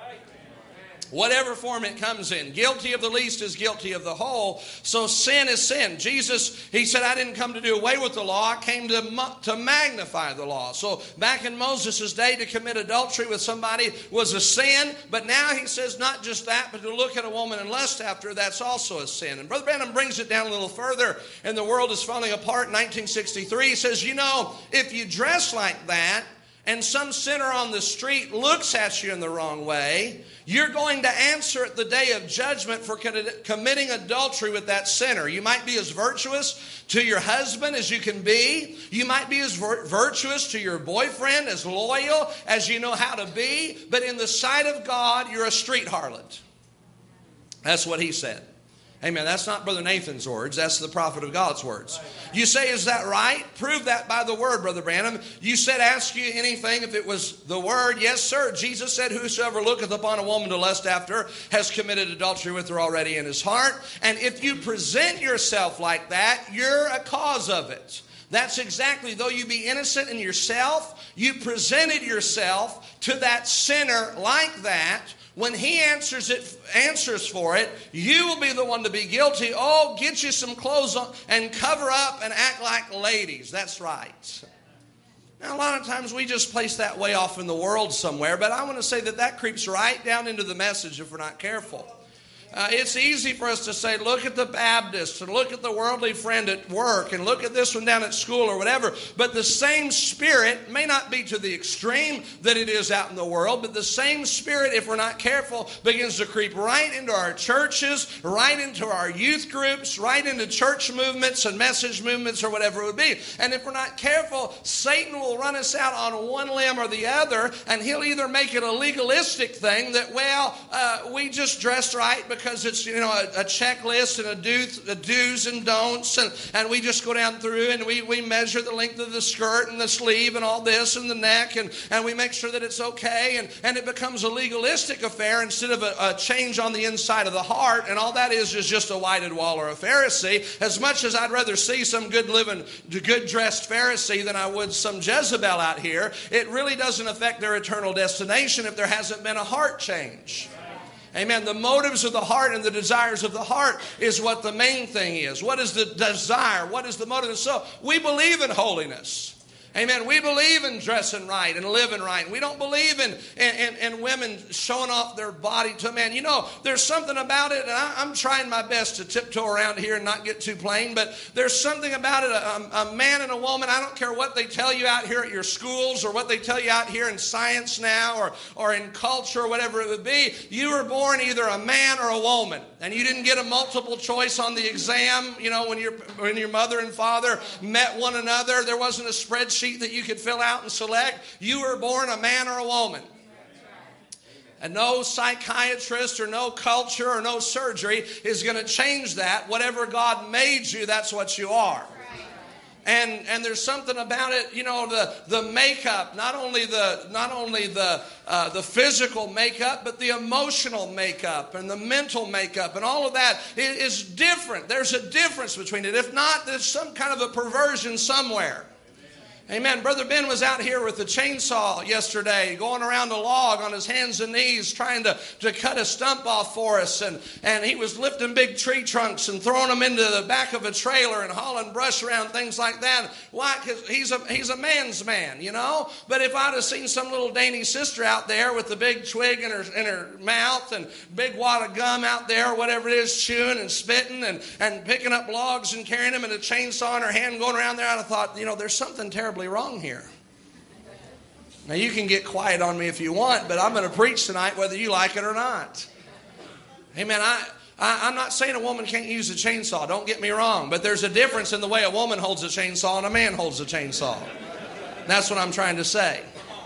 Whatever form it comes in. Guilty of the least is guilty of the whole. So sin is sin. Jesus, he said, I didn't come to do away with the law. I came to magnify the law. So back in Moses' day, to commit adultery with somebody was a sin. But now he says not just that, but to look at a woman and lust after her, that's also a sin. And Brother Branham brings it down a little further. And the world is falling apart in 1963. He says, if you dress like that, and some sinner on the street looks at you in the wrong way, you're going to answer at the day of judgment for committing adultery with that sinner. You might be as virtuous to your husband as you can be. You might be as virtuous to your boyfriend, as loyal as you know how to be. But in the sight of God, you're a street harlot. That's what he said. Amen. That's not Brother Nathan's words. That's the prophet of God's words. You say, is that right? Prove that by the word, Brother Branham. You said, ask you anything if it was the word. Yes, sir. Jesus said, whosoever looketh upon a woman to lust after has committed adultery with her already in his heart. And if you present yourself like that, you're a cause of it. That's exactly, though you be innocent in yourself, you presented yourself to that sinner like that. When he answers for it, you will be the one to be guilty. Oh, get you some clothes on and cover up and act like ladies. That's right. Now, a lot of times we just place that way off in the world somewhere, but I want to say that creeps right down into the message if we're not careful. It's easy for us to say, look at the Baptist, and look at the worldly friend at work, and look at this one down at school or whatever. But the same spirit may not be to the extreme that it is out in the world, but the same spirit, if we're not careful, begins to creep right into our churches, right into our youth groups, right into church movements and message movements or whatever it would be. And if we're not careful, Satan will run us out on one limb or the other, and he'll either make it a legalistic thing that, we just dress right because it's, a checklist and a do's and don'ts, and we just go down through and we measure the length of the skirt and the sleeve and all this and the neck, and we make sure that it's okay, and it becomes a legalistic affair instead of a change on the inside of the heart, and all that is just a whited wall or a Pharisee. As much as I'd rather see some good-dressed Pharisee than I would some Jezebel out here, it really doesn't affect their eternal destination if there hasn't been a heart change. Amen. The motives of the heart and the desires of the heart is what the main thing is. What is the desire? What is the motive? And so we believe in holiness. Amen. We believe in dressing right and living right. We don't believe in women showing off their body to a man. There's something about it, and I'm trying my best to tiptoe around here and not get too plain, but there's something about it. A man and a woman, I don't care what they tell you out here at your schools or what they tell you out here in science now or in culture or whatever it would be. You were born either a man or a woman, and you didn't get a multiple choice on the exam. When your mother and father met one another, there wasn't a spreadsheet that you could fill out and select. You were born a man or a woman. And no psychiatrist or no culture or no surgery is going to change that. Whatever God made you, that's what you are. And there's something about it, you know, the makeup, not only the physical makeup, but the emotional makeup and the mental makeup and all of that is different. There's a difference between it. If not, there's some kind of a perversion somewhere. Amen. Brother Ben was out here with a chainsaw yesterday, going around a log on his hands and knees, trying to cut a stump off for us. And he was lifting big tree trunks and throwing them into the back of a trailer and hauling brush around, things like that. Why? Because he's a man's man, you know. But if I'd have seen some little dainty sister out there with the big twig in her mouth and big wad of gum out there, or whatever it is, chewing and spitting and picking up logs and carrying them and a chainsaw in her hand going around there, I'd have thought, you know, there's something terribly wrong here. Now you can get quiet on me if you want, but I'm going to preach tonight whether you like it or not. Amen. I'm not saying a woman can't use a chainsaw. Don't get me wrong. But there's a difference in the way a woman holds a chainsaw and a man holds a chainsaw. That's what I'm trying to say.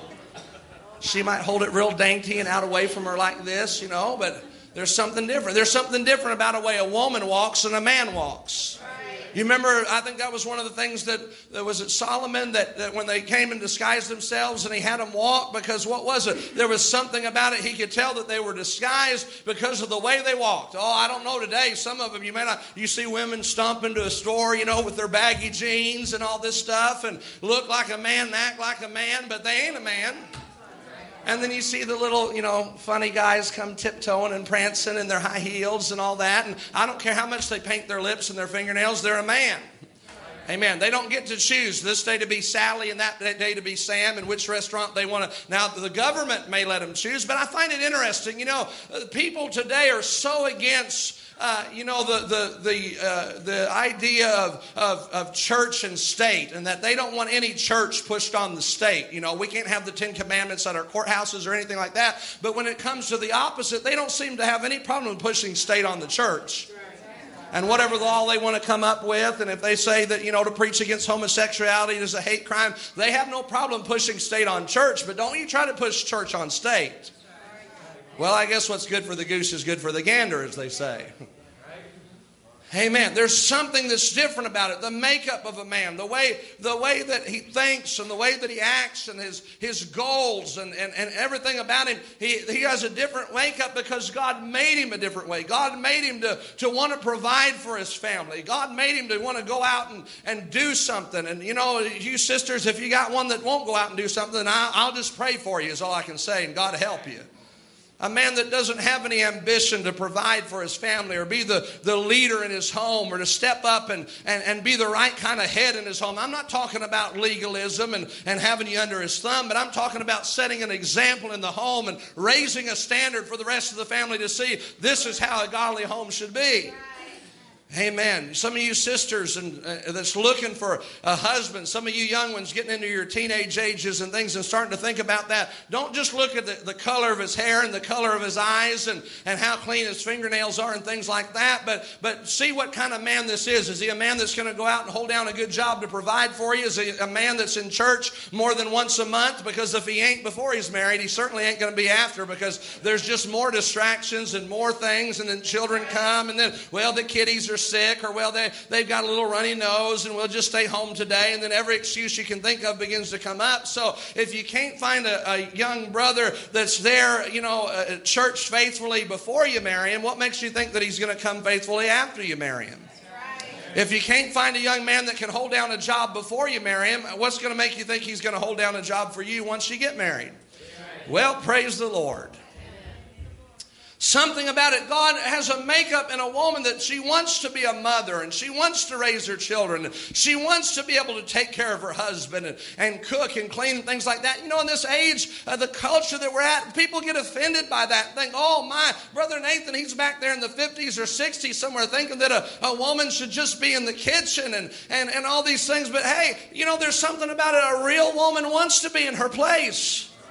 She might hold it real dainty and out away from her like this, you know, but there's something different. There's something different about a way a woman walks and a man walks. You remember, I think that was one of the things that was at Solomon, that when they came and disguised themselves and he had them walk, because what was it? There was something about it. He could tell that they were disguised because of the way they walked. Oh, I don't know today. Some of them, you see women stomp into a store, you know, with their baggy jeans and all this stuff and look like a man and act like a man, but they ain't a man. And then you see the little, you know, funny guys come tiptoeing and prancing in their high heels and all that. And I don't care how much they paint their lips and their fingernails, they're a man. Amen. They don't get to choose this day to be Sally and that day to be Sam and which restaurant they want to. Now, the government may let them choose, but I find it interesting. You know, people today are so against the idea of church and state, and that they don't want any church pushed on the state. You know, we can't have the 10 Commandments at our courthouses or anything like that. But when it comes to the opposite, they don't seem to have any problem with pushing state on the church. And whatever law they want to come up with, and if they say that, you know, to preach against homosexuality is a hate crime, they have no problem pushing state on church. But don't you try to push church on state. Well, I guess what's good for the goose is good for the gander, as they say. Amen. There's something that's different about it. The makeup of a man, the way that he thinks and the way that he acts and his goals and everything about him, he has a different makeup because God made him a different way. God made him to want to provide for his family. God made him to want to go out and do something. And, you know, you sisters, if you got one that won't go out and do something, then I'll just pray for you is all I can say, and God help you. A man that doesn't have any ambition to provide for his family or be the leader in his home or to step up and be the right kind of head in his home. I'm not talking about legalism and having you under his thumb, but I'm talking about setting an example in the home and raising a standard for the rest of the family to see this is how a godly home should be. Amen. Some of you sisters that's looking for a husband, some of you young ones getting into your teenage ages and things and starting to think about that. Don't just look at the color of his hair and the color of his eyes and how clean his fingernails are and things like that, but see what kind of man this is. Is he a man that's going to go out and hold down a good job to provide for you? Is he a man that's in church more than once a month? Because if he ain't before he's married, he certainly ain't going to be after, because there's just more distractions and more things, and then children come, and then, well, the kiddies are sick, or well, they've got a little runny nose and we'll just stay home today, and then every excuse you can think of begins to come up. So if you can't find a young brother that's there, you know, church faithfully before you marry him, what makes you think that he's going to come faithfully after you marry him? If you can't find a young man that can hold down a job before you marry him, what's going to make you think he's going to hold down a job for you once you get married? Well, praise the Lord. Something about it. God has a makeup in a woman that she wants to be a mother, and she wants to raise her children. She wants to be able to take care of her husband and cook and clean and things like that. You know, in this age, the culture that we're at, people get offended by that and think, oh, my Brother Nathan, he's back there in the 50s or 60s somewhere thinking that a woman should just be in the kitchen and all these things. But hey, you know, there's something about it. A real woman wants to be in her place.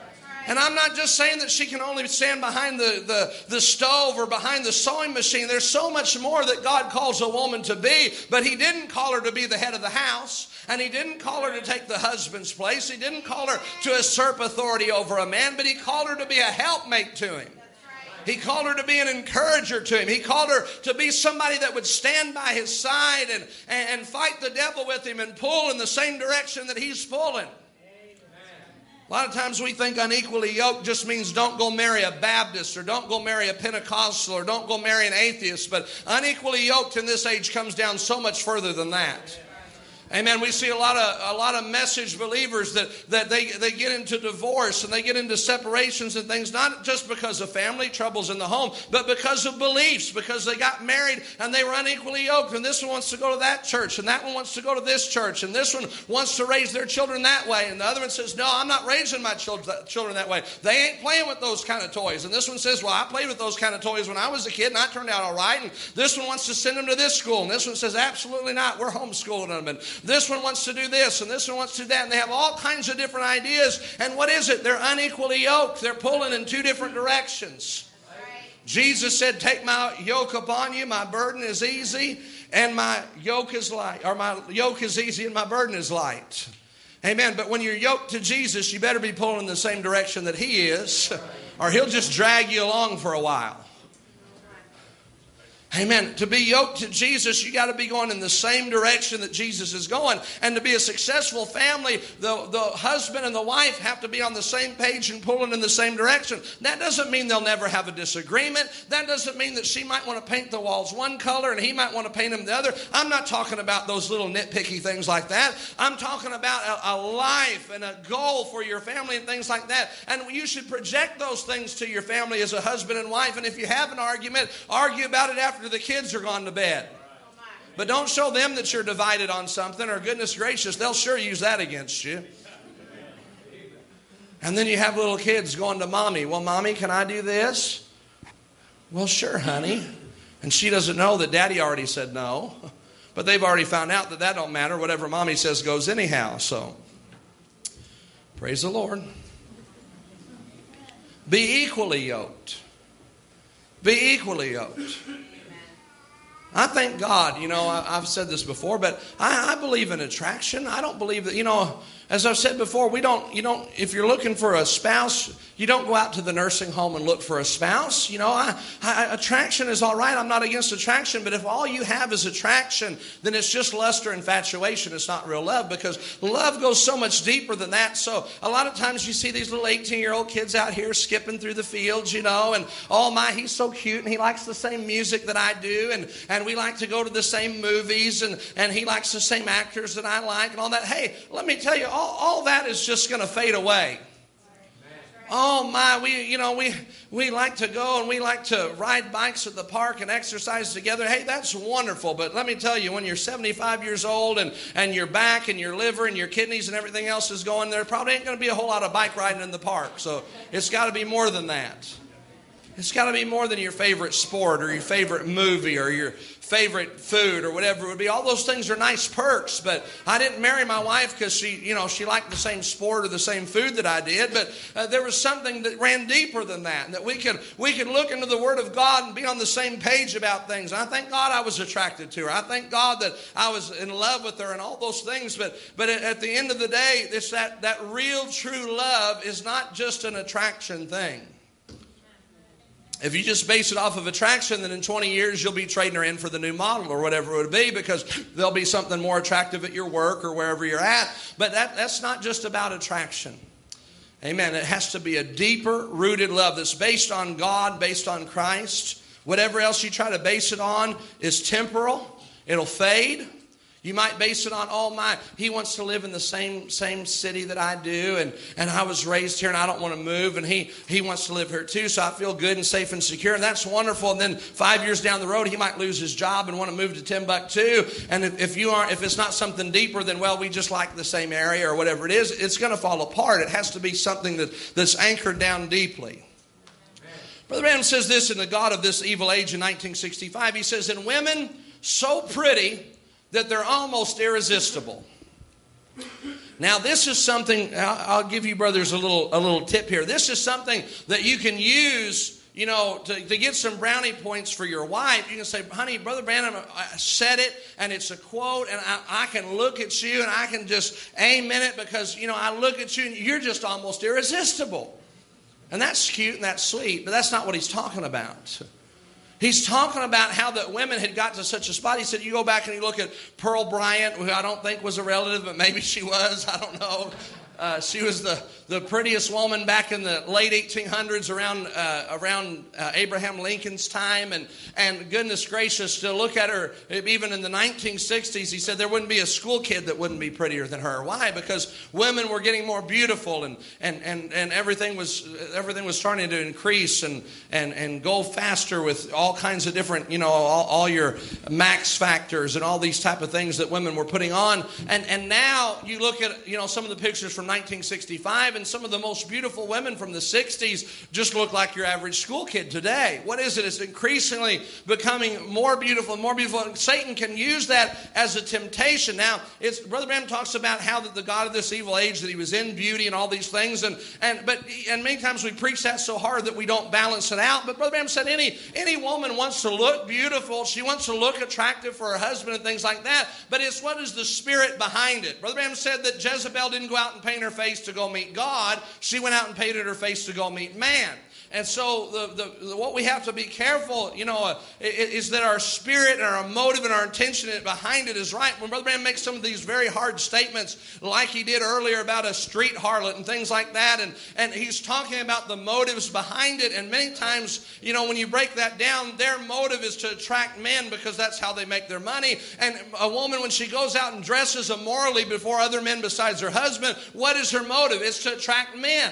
And I'm not just saying that she can only stand behind the stove or behind the sewing machine. There's so much more that God calls a woman to be. But He didn't call her to be the head of the house. And He didn't call her to take the husband's place. He didn't call her to usurp authority over a man. But He called her to be a helpmate to him. He called her to be an encourager to him. He called her to be somebody that would stand by his side and fight the devil with him and pull in the same direction that he's pulling. A lot of times we think unequally yoked just means don't go marry a Baptist or don't go marry a Pentecostal or don't go marry an atheist. But unequally yoked in this age comes down so much further than that. Amen. We see a lot of message believers that they get into divorce and they get into separations and things, not just because of family troubles in the home, but because of beliefs, because they got married and they were unequally yoked. And this one wants to go to that church and that one wants to go to this church and this one wants to raise their children that way. And the other one says, no, I'm not raising my children that way. They ain't playing with those kind of toys. And this one says, well, I played with those kind of toys when I was a kid and I turned out all right. And this one wants to send them to this school. And this one says, absolutely not. We're homeschooling them. And this one wants to do this and this one wants to do that. And they have all kinds of different ideas. And what is it? They're unequally yoked. They're pulling in two different directions. Jesus said, take my yoke upon you. My burden is easy and my yoke is light. Or my yoke is easy and my burden is light. Amen. But when you're yoked to Jesus, you better be pulling in the same direction that He is, or He'll just drag you along for a while. Amen. To be yoked to Jesus, you got to be going in the same direction that Jesus is going. And to be a successful family, the husband and the wife have to be on the same page and pulling in the same direction. That doesn't mean they'll never have a disagreement. That doesn't mean that she might want to paint the walls one color and he might want to paint them the other. I'm not talking about those little nitpicky things like that. I'm talking about a life and a goal for your family and things like that. And you should project those things to your family as a husband and wife. And if you have an argument, argue about it after the kids are gone to bed. But don't show them that you're divided on something, or goodness gracious, they'll sure use that against you. And then you have little kids going to mommy. Well, mommy, can I do this? Well, sure, honey. And she doesn't know that daddy already said no. But they've already found out that don't matter. Whatever mommy says goes anyhow. So, praise the Lord. Be equally yoked. Be equally yoked. I thank God, I've said this before, but I believe in attraction. I don't believe that, as I've said before, if you're looking for a spouse, you don't go out to the nursing home and look for a spouse. Attraction is all right. I'm not against attraction, but if all you have is attraction, then it's just lust or infatuation. It's not real love, because love goes so much deeper than that. So a lot of times you see these little 18-year-old kids out here skipping through the fields, and oh my, he's so cute and he likes the same music that I do, and we like to go to the same movies, and he likes the same actors that I like and all that. Hey, let me tell you, all that is just going to fade away. Oh my, we like to go and we like to ride bikes at the park and exercise together. Hey, that's wonderful. But let me tell you, when you're 75 years old and your back and your liver and your kidneys and everything else is going, there probably ain't going to be a whole lot of bike riding in the park. So it's got to be more than that. It's got to be more than your favorite sport or your favorite movie or your favorite food or whatever it would be. All those things are nice perks, but I didn't marry my wife because she liked the same sport or the same food that I did. But there was something that ran deeper than that, and that we could look into the Word of God and be on the same page about things. And I thank God I was attracted to her. I thank God that I was in love with her and all those things. But at the end of the day, it's that real true love is not just an attraction thing. If you just base it off of attraction, then in 20 years you'll be trading her in for the new model or whatever it would be, because there'll be something more attractive at your work or wherever you're at. But that's not just about attraction. Amen. It has to be a deeper rooted love that's based on God, based on Christ. Whatever else you try to base it on is temporal. It'll fade. You might base it on, he wants to live in the same city that I do, and I was raised here and I don't want to move, and he wants to live here too, so I feel good and safe and secure, and that's wonderful. And then 5 years down the road, he might lose his job and want to move to Timbuktu. And if it's not something deeper than, we just like the same area or whatever it is, it's going to fall apart. It has to be something that's anchored down deeply. Brother Branham says this in The God of This Evil Age in 1965. He says, "In women so pretty that they're almost irresistible, Now, this is something, I'll give you brothers a little tip here. This is something that you can use, you know, to get some brownie points for your wife. You can say, honey, Brother Branham said it, and it's a quote, and I can look at you, and I can just amen it because, you know, I look at you, and you're just almost irresistible. And that's cute and that's sweet, but that's not what he's talking about. He's talking about how that women had got to such a spot. He said, you go back and you look at Pearl Bryant, who I don't think was a relative, but maybe she was. I don't know. She was the prettiest woman back in the late 1800s around Abraham Lincoln's time. And goodness gracious, to look at her, even in the 1960s, he said there wouldn't be a school kid that wouldn't be prettier than her. Why? Because women were getting more beautiful and everything was starting to increase and go faster with all kinds of different, you know, all your max factors and all these type of things that women were putting on. And now you look at, you know, some of the pictures from 1965, and some of the most beautiful women from the 60s just look like your average school kid today. What is it? It's increasingly becoming more beautiful and more beautiful. And Satan can use that as a temptation. Now, Brother Branham talks about how that the God of this evil age, that he was in beauty and all these things, and many times we preach that so hard that we don't balance it out. But Brother Branham said any woman wants to look beautiful, she wants to look attractive for her husband and things like that, but it's what is the spirit behind it. Brother Branham said that Jezebel didn't go out and paint her face to go meet God. She went out and painted her face to go meet man. And so what we have to be careful, you know, is that our spirit and our motive and our intention behind it is right. When Brother Branham makes some of these very hard statements, like he did earlier about a street harlot and things like that, and he's talking about the motives behind it. And many times, you know, when you break that down, their motive is to attract men because that's how they make their money. And a woman, when she goes out and dresses immorally before other men besides her husband, what is her motive? It's to attract men.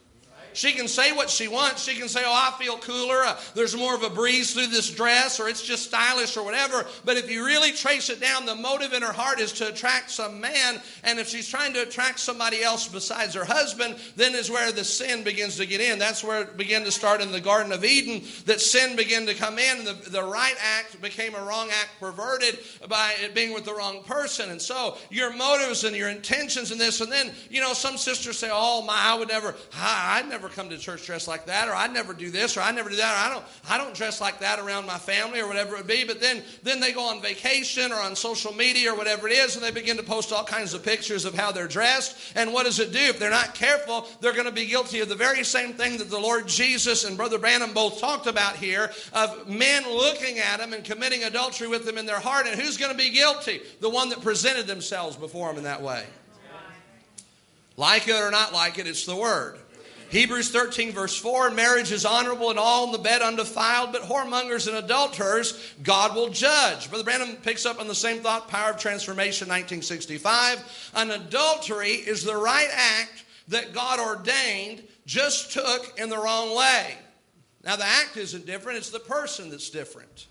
She can say what she wants. She can say, oh, I feel cooler. There's more of a breeze through this dress, or it's just stylish or whatever. But if you really trace it down, the motive in her heart is to attract some man. And if she's trying to attract somebody else besides her husband, then is where the sin begins to get in. That's where it began to start in the Garden of Eden, that sin began to come in. And the right act became a wrong act, perverted by it being with the wrong person. And so your motives and your intentions in this. And then, you know, some sisters say, oh, I'd never come to church dressed like that, or I'd never do this, or I'd never do that, or I don't dress like that around my family, or whatever it be. But then they go on vacation or on social media or whatever it is, and they begin to post all kinds of pictures of how they're dressed. And what does it do? If they're not careful, they're going to be guilty of the very same thing that the Lord Jesus and Brother Branham both talked about here, of men looking at them and committing adultery with them in their heart. And who's going to be guilty? The one that presented themselves before them in that way. Like it or not like it, it's the Word. Hebrews 13 verse 4, marriage is honorable and all in the bed undefiled, but whoremongers and adulterers God will judge. Brother Branham picks up on the same thought, Power of Transformation, 1965. An adultery is the right act that God ordained, just took in the wrong way. Now the act isn't different, it's the person that's different.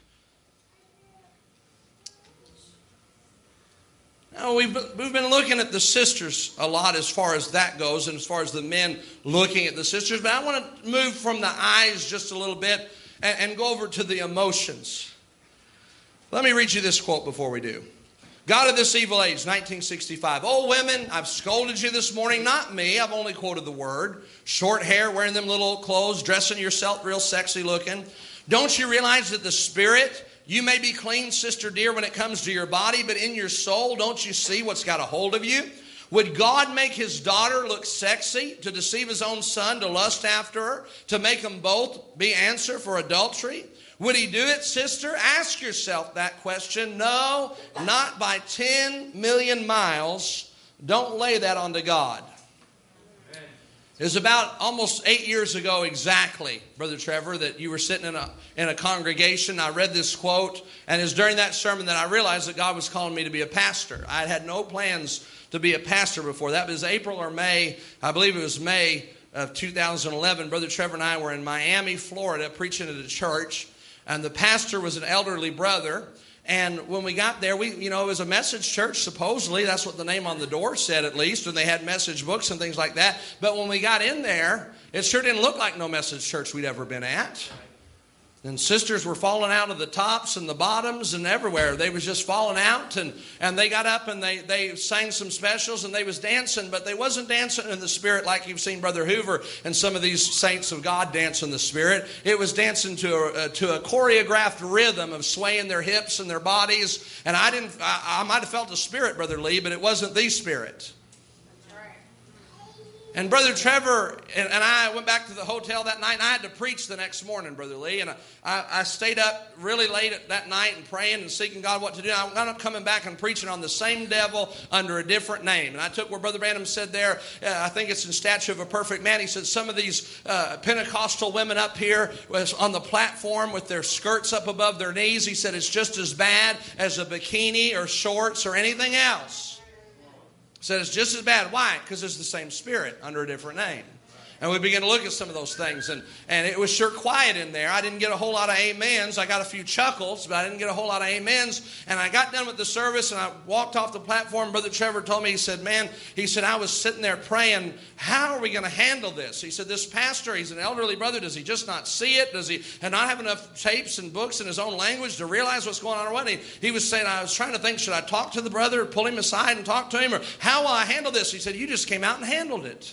Now, we've been looking at the sisters a lot as far as that goes, and as far as the men looking at the sisters. But I want to move from the eyes just a little bit and go over to the emotions. Let me read you this quote before we do. God of this evil age, 1965. Oh, women, I've scolded you this morning. Not me. I've only quoted the Word. Short hair, wearing them little old clothes, dressing yourself real sexy looking. Don't you realize that the Spirit... You may be clean, sister dear, when it comes to your body, but in your soul, don't you see what's got a hold of you? Would God make his daughter look sexy to deceive his own son, to lust after her, to make them both be answer for adultery? Would he do it, sister? Ask yourself that question. No, not by 10 million miles. Don't lay that onto God. It was about almost 8 years ago exactly, Brother Trevor, that you were sitting in a congregation. I read this quote, and it was during that sermon that I realized that God was calling me to be a pastor. I had no plans to be a pastor before. That was April or May. I believe it was May of 2011. Brother Trevor and I were in Miami, Florida, preaching at a church, and the pastor was an elderly brother. And when we got there, it was a message church, supposedly. That's what the name on the door said, at least. And they had message books and things like that. But when we got in there, it sure didn't look like no message church we'd ever been at. And sisters were falling out of the tops and the bottoms and everywhere. They was just falling out, and they got up and they sang some specials and they was dancing, but they wasn't dancing in the Spirit like you've seen Brother Hoover and some of these saints of God dance in the Spirit. It was dancing to a choreographed rhythm of swaying their hips and their bodies. And I might have felt the Spirit, Brother Lee, but it wasn't the Spirit. And Brother Trevor and I went back to the hotel that night, and I had to preach the next morning, Brother Lee. And I stayed up really late that night and praying and seeking God what to do. I wound up coming back and preaching on the same devil under a different name. And I took where Brother Branham said there, I think it's in Statue of a Perfect Man. He said some of these Pentecostal women up here was on the platform with their skirts up above their knees. He said it's just as bad as a bikini or shorts or anything else. Said it's just as bad. Why? Because it's the same Spirit under a different name. And we began to look at some of those things. And it was sure quiet in there. I didn't get a whole lot of amens. I got a few chuckles, but I didn't get a whole lot of amens. And I got done with the service, and I walked off the platform. Brother Trevor told me, he said, man, I was sitting there praying, how are we going to handle this? He said, this pastor, he's an elderly brother. Does he just not see it? Does he not have enough tapes and books in his own language to realize what's going on or what? He was saying, I was trying to think, should I talk to the brother, pull him aside and talk to him, or how will I handle this? He said, you just came out and handled it.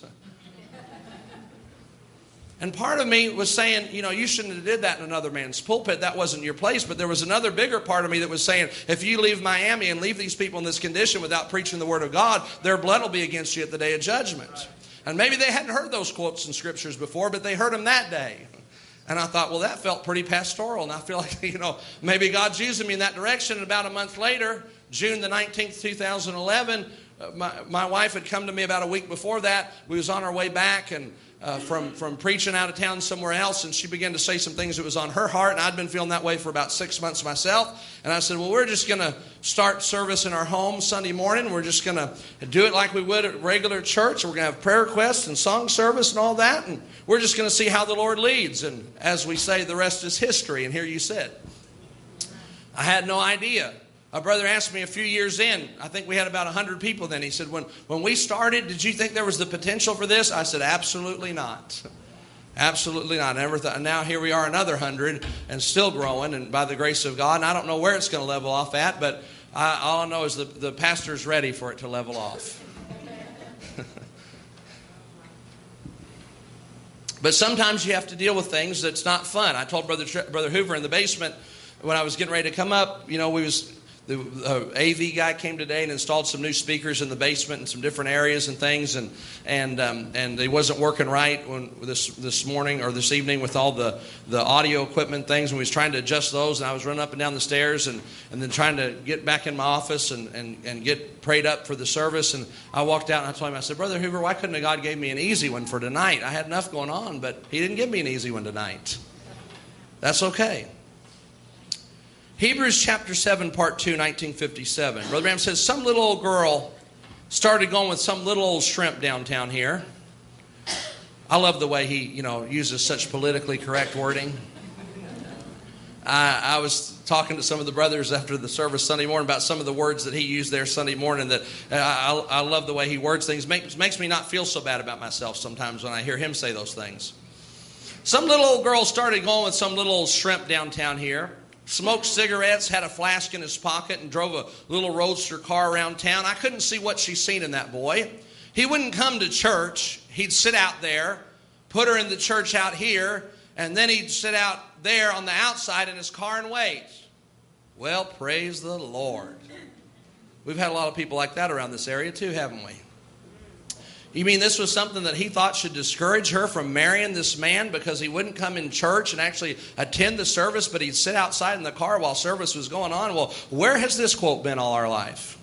And part of me was saying, you shouldn't have did that in another man's pulpit. That wasn't your place. But there was another bigger part of me that was saying, if you leave Miami and leave these people in this condition without preaching the Word of God, their blood will be against you at the day of judgment. And maybe they hadn't heard those quotes in Scriptures before, but they heard them that day. And I thought, well, that felt pretty pastoral. And I feel like, maybe God's using me in that direction. And about a month later, June the 19th, 2011, my wife had come to me about a week before that. We was on our way back and from preaching out of town somewhere else, and she began to say some things that was on her heart, and I'd been feeling that way for about 6 months myself. And I said, well, we're just going to start service in our home Sunday morning. We're just going to do it like we would at regular church. We're going to have prayer requests and song service and all that, and we're just going to see how the Lord leads. And as we say, the rest is history, and here you sit. I had no idea. A brother asked me a few years in, I think we had about 100 people then. He said, when we started, did you think there was the potential for this? I said, absolutely not. Absolutely not. I never thought. And now here we are, another 100, and still growing, and by the grace of God. And I don't know where it's going to level off at, but all I know is the pastor's ready for it to level off. But sometimes you have to deal with things that's not fun. I told Brother Hoover in the basement when I was getting ready to come up, the AV guy came today and installed some new speakers in the basement in some different areas and things, and they wasn't working right this morning or this evening with all the audio equipment things, and we was trying to adjust those, and I was running up and down the stairs and then trying to get back in my office and get prayed up for the service. And I walked out and I told him, I said, Brother Hoover, why couldn't God give me an easy one for tonight? I had enough going on, but He didn't give me an easy one tonight. That's okay. Hebrews chapter 7, part 2, 1957. Brother Branham says, some little old girl started going with some little old shrimp downtown here. I love the way he, uses such politically correct wording. I was talking to some of the brothers after the service Sunday morning about some of the words that he used there Sunday morning that I love the way he words things. Makes me not feel so bad about myself sometimes when I hear him say those things. Some little old girl started going with some little old shrimp downtown here. Smoked cigarettes, had a flask in his pocket, and drove a little roadster car around town. I couldn't see what she's seen in that boy. He wouldn't come to church. He'd sit out there, put her in the church out here, and then he'd sit out there on the outside in his car and wait. Well, praise the Lord. We've had a lot of people like that around this area too, haven't we? You mean this was something that he thought should discourage her from marrying this man because he wouldn't come in church and actually attend the service, but he'd sit outside in the car while service was going on? Well, where has this quote been all our life?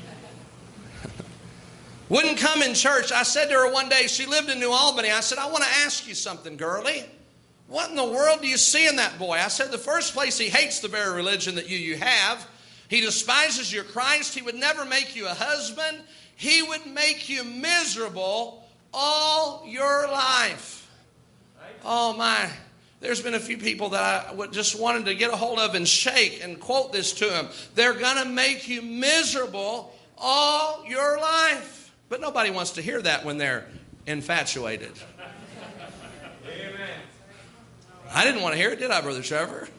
Wouldn't come in church. I said to her one day, she lived in New Albany. I said, I want to ask you something, girlie. What in the world do you see in that boy? I said, the first place, he hates the very religion that you have. He despises your Christ. He would never make you a husband. He would make you miserable all your life. Oh my. There's been a few people that I just wanted to get a hold of and shake and quote this to them. They're going to make you miserable all your life. But nobody wants to hear that when they're infatuated. I didn't want to hear it, did I, Brother Trevor?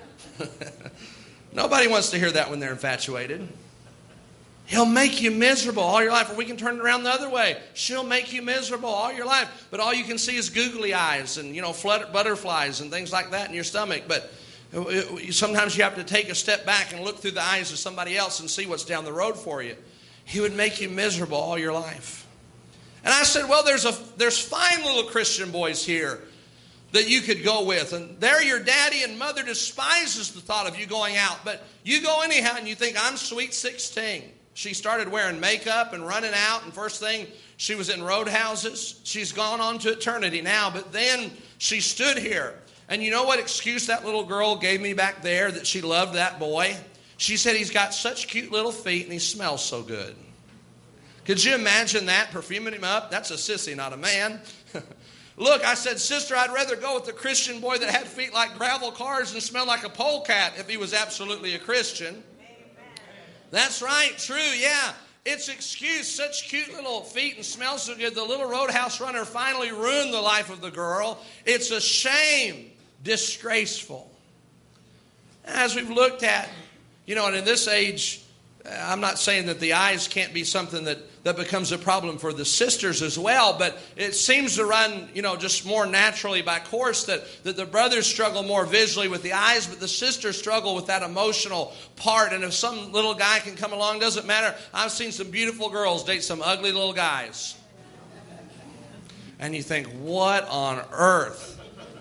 Nobody wants to hear that when they're infatuated. He'll make you miserable all your life. Or we can turn it around the other way. She'll make you miserable all your life. But all you can see is googly eyes and, butterflies and things like that in your stomach. But sometimes you have to take a step back and look through the eyes of somebody else and see what's down the road for you. He would make you miserable all your life. And I said, well, there's fine little Christian boys here that you could go with. And there your daddy and mother despises the thought of you going out. But you go anyhow and you think, I'm sweet 16. She started wearing makeup and running out. And first thing, she was in roadhouses. She's gone on to eternity now. But then she stood here. And you know what excuse that little girl gave me back there that she loved that boy? She said, he's got such cute little feet and he smells so good. Could you imagine that, perfuming him up? That's a sissy, not a man. Look, I said, sister, I'd rather go with the Christian boy that had feet like gravel cars and smelled like a polecat if he was absolutely a Christian. Amen. That's right, true, yeah. It's excuse, such cute little feet and smell so good. The little roadhouse runner finally ruined the life of the girl. It's a shame, disgraceful. As we've looked at, and in this age, I'm not saying that the eyes can't be something that becomes a problem for the sisters as well, but it seems to run, just more naturally by course that the brothers struggle more visually with the eyes, but the sisters struggle with that emotional part. And if some little guy can come along, doesn't matter. I've seen some beautiful girls date some ugly little guys. And you think, what on earth?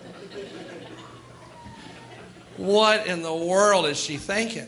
What in the world is she thinking?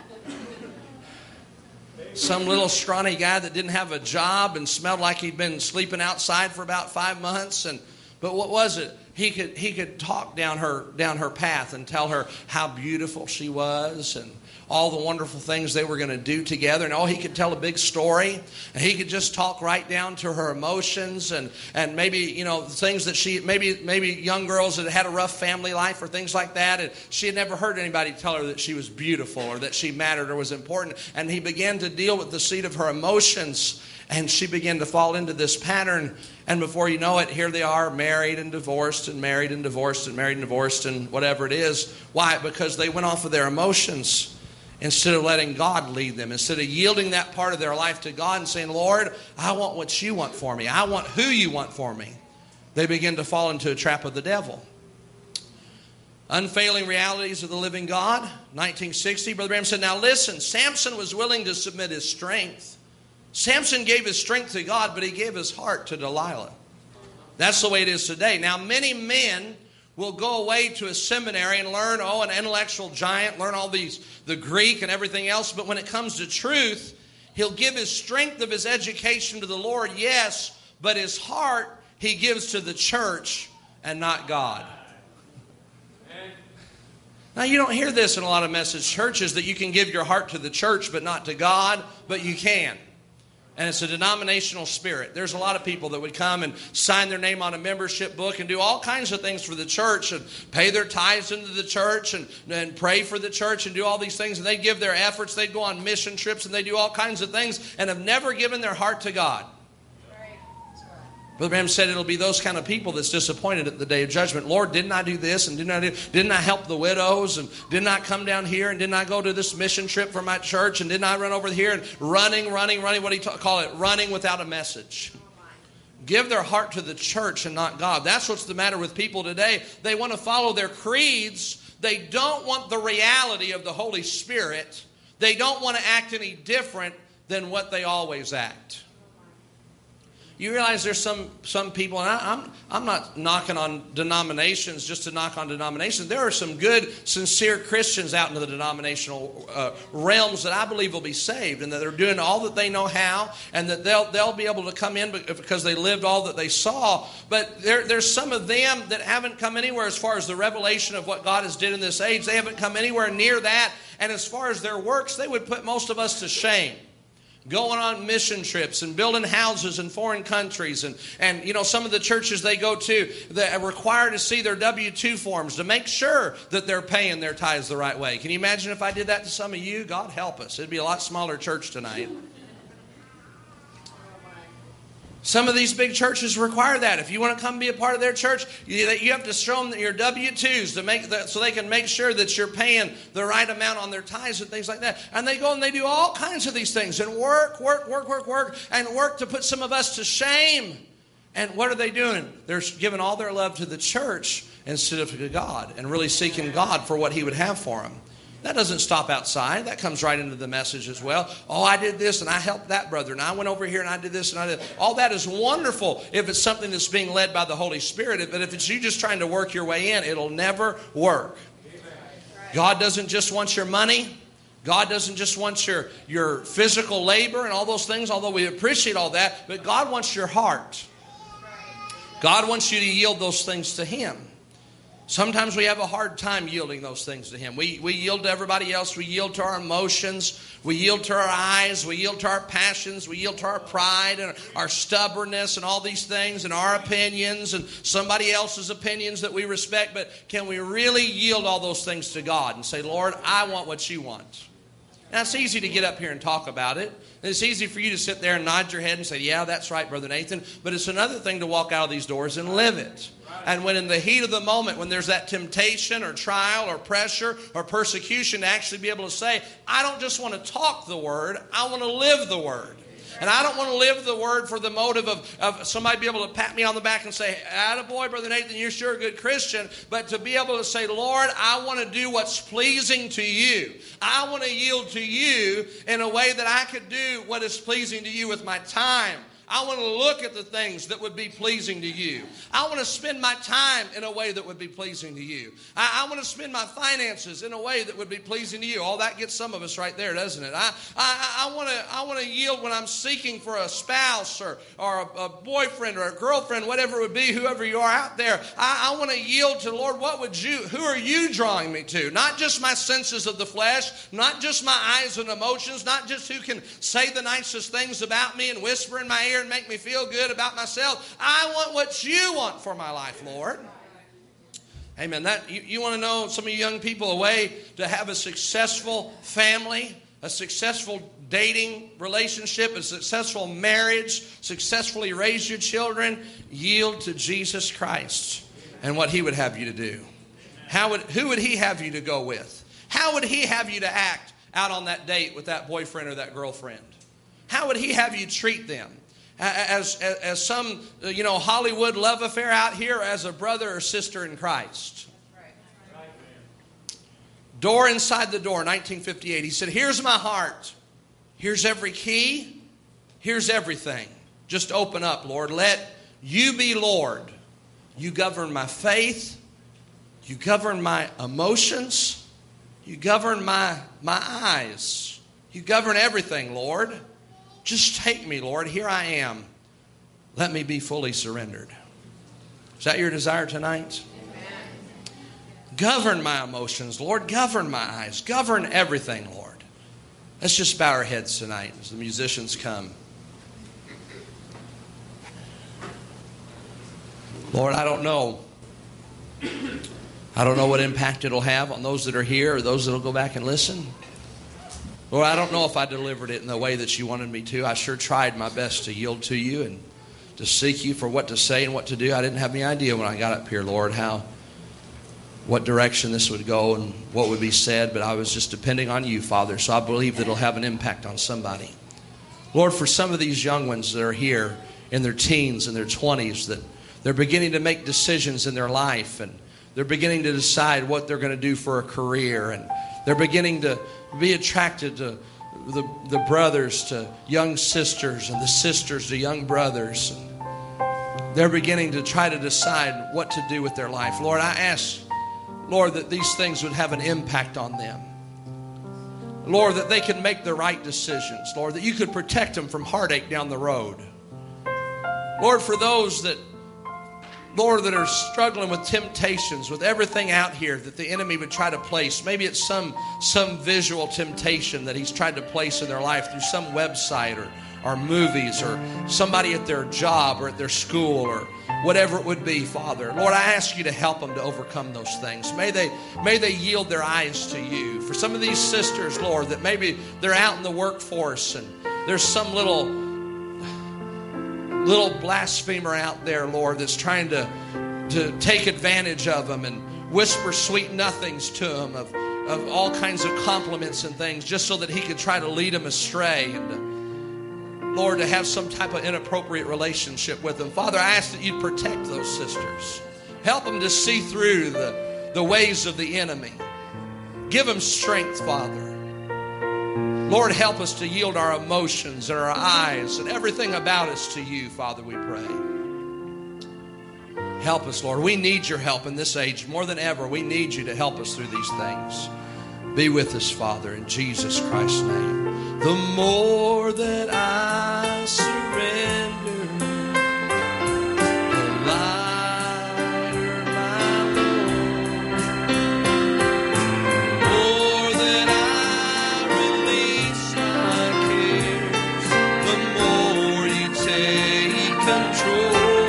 Some little scrawny guy that didn't have a job and smelled like he'd been sleeping outside for about 5 months. But what was it? He could talk down her path and tell her how beautiful she was and all the wonderful things they were going to do together. And he could tell a big story. And he could just talk right down to her emotions and maybe, things that she, maybe young girls that had a rough family life or things like that. And she had never heard anybody tell her that she was beautiful or that she mattered or was important. And he began to deal with the seat of her emotions. And she began to fall into this pattern. And before you know it, here they are, married and divorced and married and divorced and married and divorced and whatever it is. Why? Because they went off of their emotions instead of letting God lead them. Instead of yielding that part of their life to God and saying, Lord, I want what you want for me. I want who you want for me. They begin to fall into a trap of the devil. Unfailing realities of the living God. 1960, Brother Branham said, now listen, Samson was willing to submit his strength. Samson gave his strength to God, but he gave his heart to Delilah. That's the way it is today. Now, many men will go away to a seminary and learn, an intellectual giant, learn all the Greek and everything else. But when it comes to truth, he'll give his strength of his education to the Lord, yes, but his heart he gives to the church and not God. Now, you don't hear this in a lot of message churches, that you can give your heart to the church but not to God, but you can. And it's a denominational spirit. There's a lot of people that would come and sign their name on a membership book and do all kinds of things for the church and pay their tithes into the church and pray for the church and do all these things. And they give their efforts. They go on mission trips and they do all kinds of things and have never given their heart to God. Brother Branham said it'll be those kind of people that's disappointed at the day of judgment. Lord, didn't I do this and didn't I help the widows and didn't I come down here and didn't I go to this mission trip for my church and didn't I run over here and running, what do you call it? Running without a message. Give their heart to the church and not God. That's what's the matter with people today. They want to follow their creeds. They don't want the reality of the Holy Spirit. They don't want to act any different than what they always act. You realize there's some people, and I'm not knocking on denominations just to knock on denominations. There are some good, sincere Christians out into the denominational realms that I believe will be saved, and that they're doing all that they know how, and that they'll be able to come in because they lived all that they saw. But there's some of them that haven't come anywhere as far as the revelation of what God has did in this age. They haven't come anywhere near that, and as far as their works, they would put most of us to shame. Going on mission trips and building houses in foreign countries. And some of the churches they go to, they are required to see their W-2 forms to make sure that they're paying their tithes the right way. Can you imagine if I did that to some of you? God help us. It'd be a lot smaller church tonight. Some of these big churches require that. If you want to come be a part of their church, you have to show them your W-2s to make so they can make sure that you're paying the right amount on their tithes and things like that. And they go and they do all kinds of these things and work to put some of us to shame. And what are they doing? They're giving all their love to the church instead of to God and really seeking God for what He would have for them. That doesn't stop outside. That comes right into the message as well. Oh, I did this and I helped that brother and I went over here and I did this and I did. All that is wonderful if it's something that's being led by the Holy Spirit. But if it's you just trying to work your way in, it'll never work. God doesn't just want your money. God doesn't just want your physical labor and all those things, although we appreciate all that. But God wants your heart. God wants you to yield those things to Him. Sometimes we have a hard time yielding those things to Him. We yield to everybody else. We yield to our emotions. We yield to our eyes. We yield to our passions. We yield to our pride and our stubbornness and all these things and our opinions and somebody else's opinions that we respect. But can we really yield all those things to God and say, Lord, I want what you want? Now, it's easy to get up here and talk about it. It's easy for you to sit there and nod your head and say, yeah, that's right, Brother Nathan. But it's another thing to walk out of these doors and live it. And when in the heat of the moment, when there's that temptation or trial or pressure or persecution, to actually be able to say, I don't just want to talk the Word, I want to live the Word. And I don't want to live the Word for the motive of somebody be able to pat me on the back and say, attaboy, Brother Nathan, you're sure a good Christian. But to be able to say, Lord, I want to do what's pleasing to you. I want to yield to you in a way that I could do what is pleasing to you with my time. I want to look at the things that would be pleasing to you. I want to spend my time in a way that would be pleasing to you. I want to spend my finances in a way that would be pleasing to you. All that gets some of us right there, doesn't it? I want to yield when I'm seeking for a spouse or a boyfriend or a girlfriend, whatever it would be, whoever you are out there. I want to yield to, Lord, who are you drawing me to? Not just my senses of the flesh, not just my eyes and emotions, not just who can say the nicest things about me and whisper in my ear and make me feel good about myself. I want what you want for my life, Lord. Amen. You want to know, some of you young people, a way to have a successful family, a successful dating relationship, a successful marriage, successfully raise your children, yield to Jesus Christ and what He would have you to do. Who would He have you to go with? How would He have you to act out on that date with that boyfriend or that girlfriend? How would He have you treat them? As some, Hollywood love affair out here, as a brother or sister in Christ. Door inside the door, 1958. He said, here's my heart. Here's every key. Here's everything. Just open up, Lord. Let you be Lord. You govern my faith. You govern my emotions. You govern my eyes. You govern everything, Lord. Just take me, Lord. Here I am. Let me be fully surrendered. Is that your desire tonight? Amen. Govern my emotions, Lord. Govern my eyes. Govern everything, Lord. Let's just bow our heads tonight as the musicians come. Lord, I don't know. I don't know what impact it'll have on those that are here or those that will go back and listen. Lord, I don't know if I delivered it in the way that you wanted me to. I sure tried my best to yield to you and to seek you for what to say and what to do. I didn't have any idea when I got up here, Lord, what direction this would go and what would be said, but I was just depending on you, Father, so I believe that it'll have an impact on somebody. Lord, for some of these young ones that are here in their teens and their 20s, that they're beginning to make decisions in their life, and they're beginning to decide what they're going to do for a career, and they're beginning to be attracted to the brothers to young sisters and the sisters to young brothers. They're beginning to try to decide what to do with their life. Lord, I ask, Lord, that these things would have an impact on them. Lord, that they can make the right decisions. Lord, that you could protect them from heartache down the road. Lord, for those that, Lord, that are struggling with temptations, with everything out here that the enemy would try to place. Maybe it's some visual temptation that he's tried to place in their life through some website or movies or somebody at their job or at their school or whatever it would be, Father. Lord, I ask you to help them to overcome those things. May they yield their eyes to you. For some of these sisters, Lord, that maybe they're out in the workforce and there's some little little blasphemer out there, Lord, that's trying to take advantage of them and whisper sweet nothings to them of all kinds of compliments and things just so that he can try to lead them astray and, Lord, to have some type of inappropriate relationship with them. Father, I ask that you'd protect those sisters. Help them to see through the ways of the enemy. Give them strength, Father. Lord, help us to yield our emotions and our eyes and everything about us to you, Father, we pray. Help us, Lord. We need your help in this age. More than ever, we need you to help us through these things. Be with us, Father, in Jesus Christ's name. The more that I surrender, the lighter my load. The more that I release my cares, the more you take control.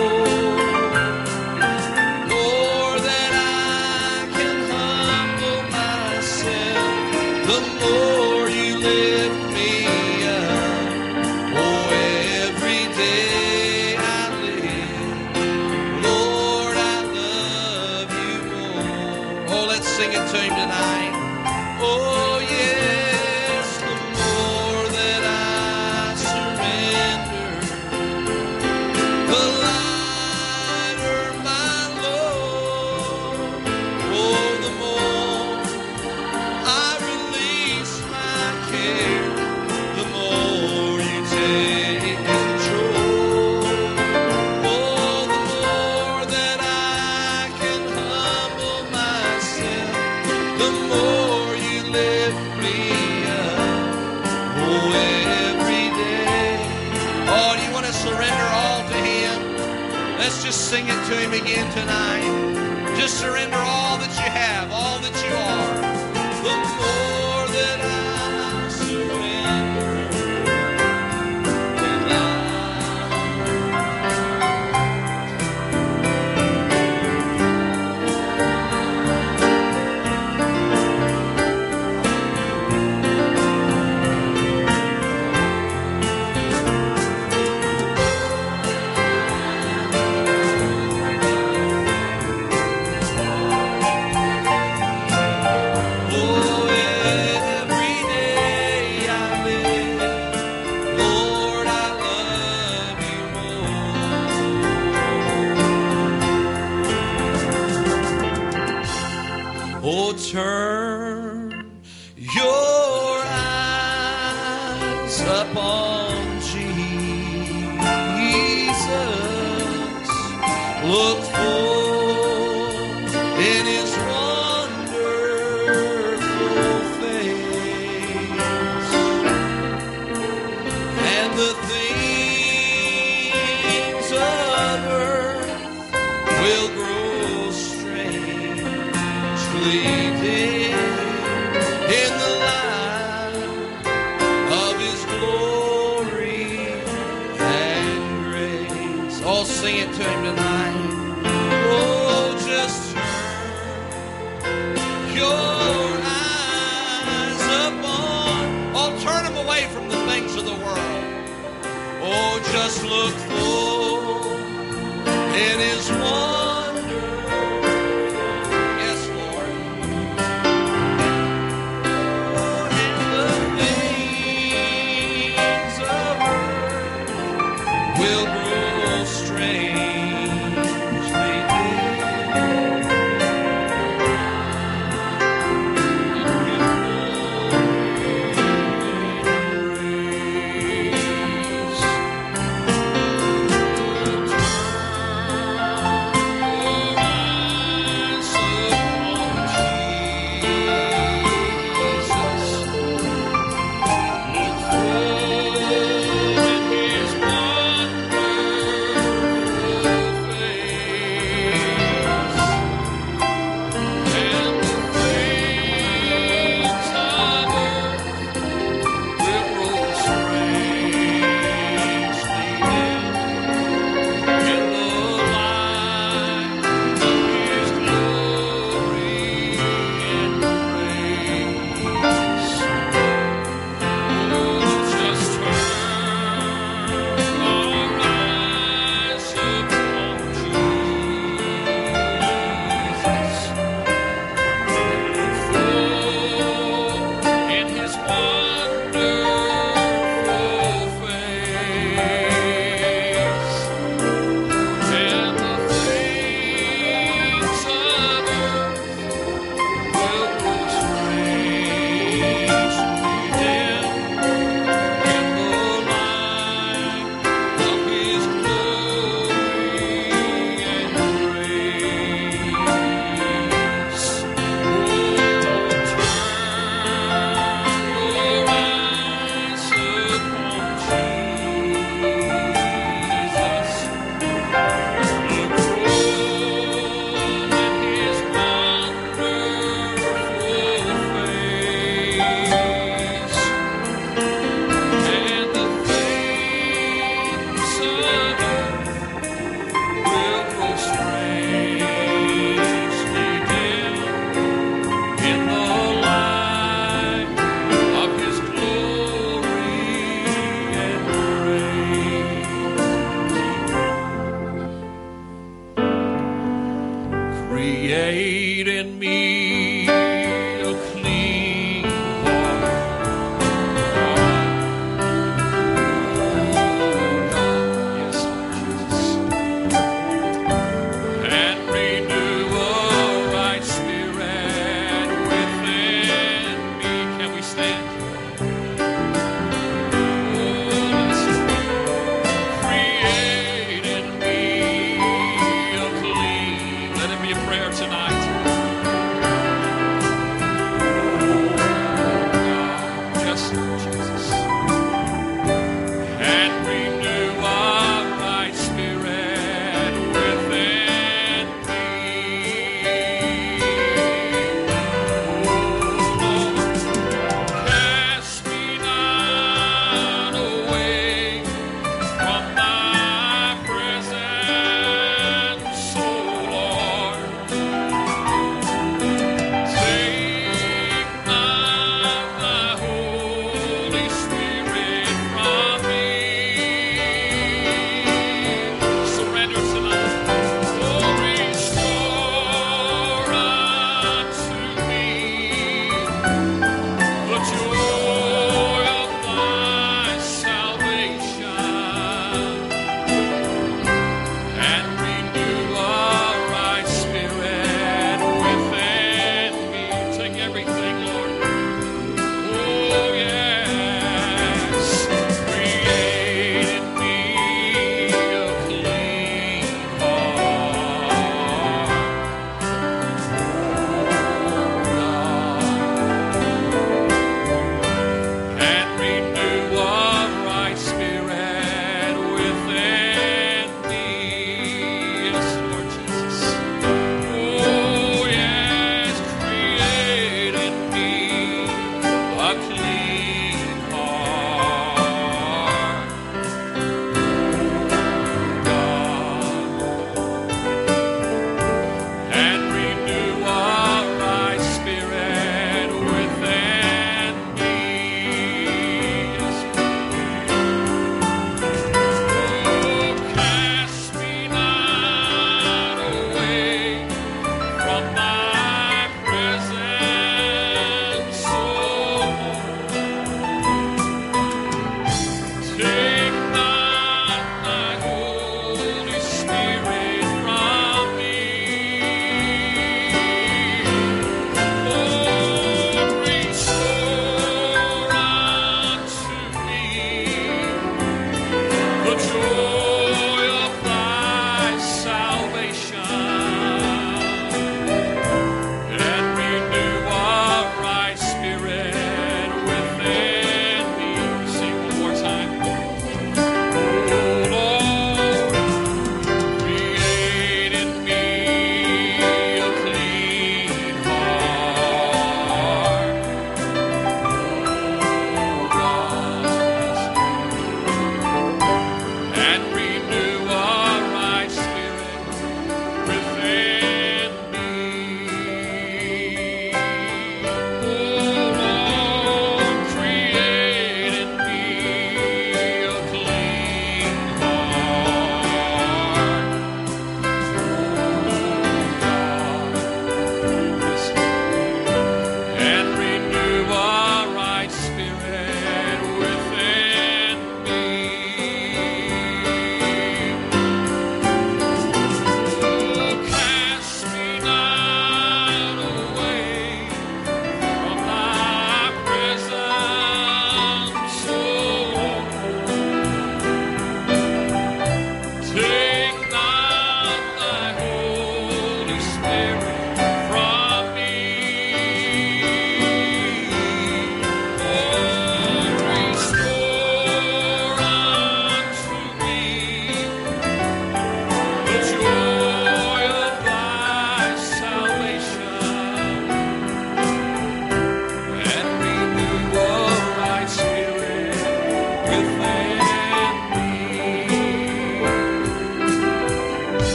Just sing it to him again tonight. Just surrender all that you have, all that you are. The more that I surrender, turn your eyes upon Jesus. Look full in his wonderful face, and the things of earth will grow strangely in the light of his glory and grace. Oh, sing it to him tonight. Oh, just turn your eyes upon. Oh, turn them away from the things of the world. Oh, just look full in his wonder.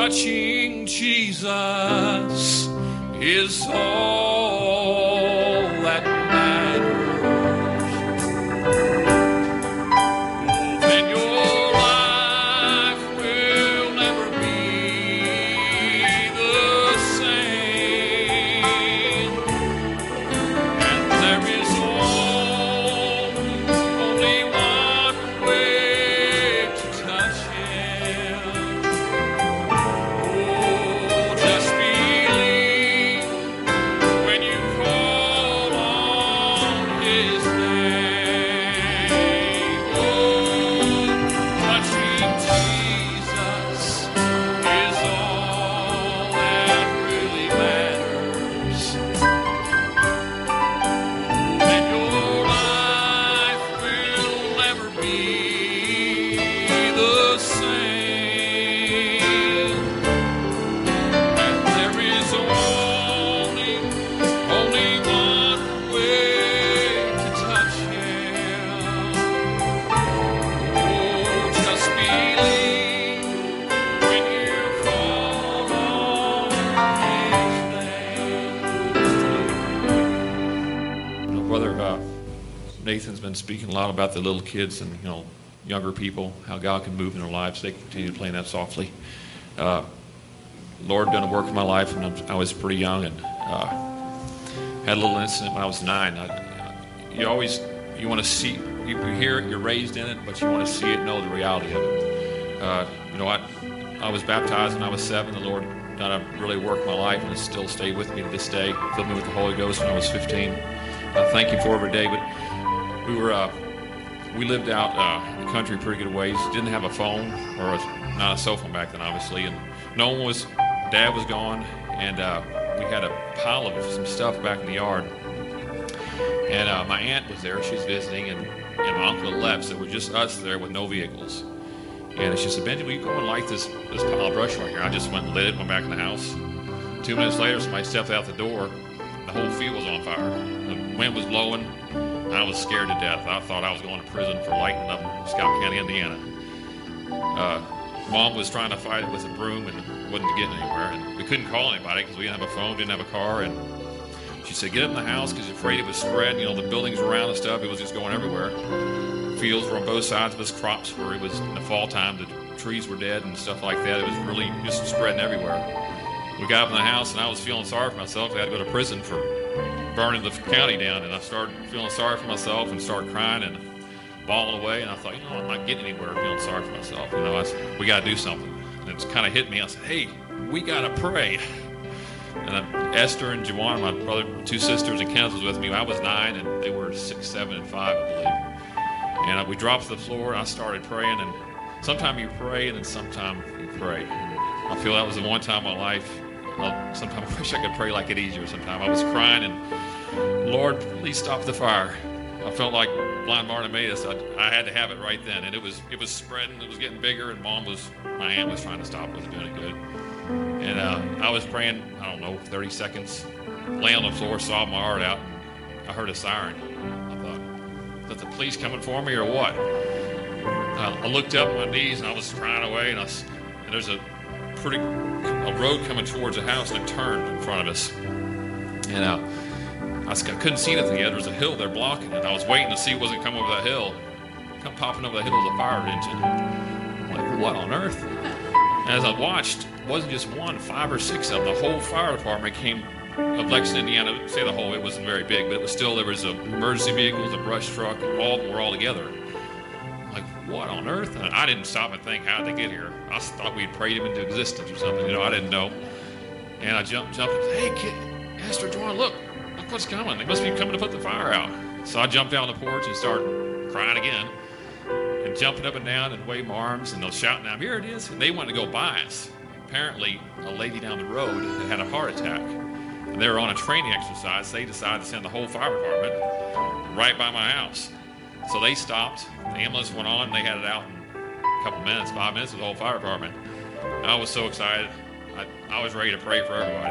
touching Jesus is all that matters. Then your life will never be the same. And there is only one way to touch Him. Oh, just believe when you call on His name. Oh, touching Jesus is all that really matters. Then your life will never be the same. And there is only one way to touch Him. Oh, just believe when you call on His name. Brother Nathan's been speaking a lot about the little kids and younger people, how God can move in their lives. They continue playing that softly. Lord done a work in my life when I was pretty young, and had a little incident when I was 9. You want to see, you hear it, you're raised in it, but you want to see it, know the reality of it. I was baptized when I was 7. The Lord done a really work in my life, and it's still stayed with me to this day. Filled me with the Holy Ghost when I was 15. I thank Him for every day. But we lived out in the country pretty good ways. Didn't have a phone, or not a cell phone back then, obviously, and no one was. Dad was gone, and we had a pile of some stuff back in the yard. And my aunt was there. She's visiting, and my uncle had left, so it was just us there with no vehicles. And she said, "Benji, will you go and light this pile of brush right here?" I just went and lit it, went back in the house. 2 minutes later, somebody stepped out the door. The whole field was on fire. The wind was blowing. I was scared to death. I thought I was going to prison for lighting up Scott County, Indiana. Mom was trying to fight it with a broom and wasn't getting anywhere. And we couldn't call anybody because we didn't have a phone, didn't have a car. And she said, "Get up in the house because you're afraid it would spread. The buildings around and stuff. It was just going everywhere. Fields were on both sides of us. Crops were. It was in the fall time. The trees were dead and stuff like that. It was really just spreading everywhere." We got up in the house, and I was feeling sorry for myself. I had to go to prison for burning the county down, and I started feeling sorry for myself and started crying and bawling away. And I thought, I'm not getting anywhere feeling sorry for myself. We got to do something. And it kind of hit me. I said, "Hey, we got to pray." And Esther and Juwan, my brother, 2 sisters, and Kenneth was with me. I was 9, and they were 6, 7, and 5, I believe. And we dropped to the floor, and I started praying. And sometimes you pray, and then sometimes you pray. I feel that was the one time in my life. Sometimes I wish I could pray like it easier. Sometimes I was crying, and "Lord, please stop the fire." I felt like blind Bartimaeus. I had to have it right then, and it was spreading. It was getting bigger, and my aunt was trying to stop. It wasn't doing it good. And I was praying, 30 seconds, lay on the floor, sobbed my heart out, and I heard a siren. I thought, is that the police coming for me or what? I looked up on my knees, and I was crying away, and there's a road coming towards the house, and it turned in front of us. And I couldn't see anything yet. There was a hill there blocking it. I was waiting to see what was going to come over that hill. Come popping over the hill was a fire engine. I'm like, what on earth? And as I watched, it wasn't just 1, 5 or 6 of them. The whole fire department came of Lexington, Indiana. Say the whole, it wasn't very big, but it was still, there was emergency vehicles, a brush truck, all were all together. I'm like, what on earth? And I didn't stop and think, how did they get here? I thought we'd prayed him into existence or something. I didn't know. And I jumped and said, "Hey, kid, Esther, John, look what's coming. They must be coming to put the fire out." So I jumped out on the porch and started crying again and jumping up and down and waving my arms, and they're shouting out, "Here it is." And they wanted to go by us. Apparently, a lady down the road had a heart attack, and they were on a training exercise. They decided to send the whole fire department right by my house. So they stopped. The ambulance went on, and they had it out in a couple minutes, 5 minutes with the whole fire department. I was so excited. I was ready to pray for everybody.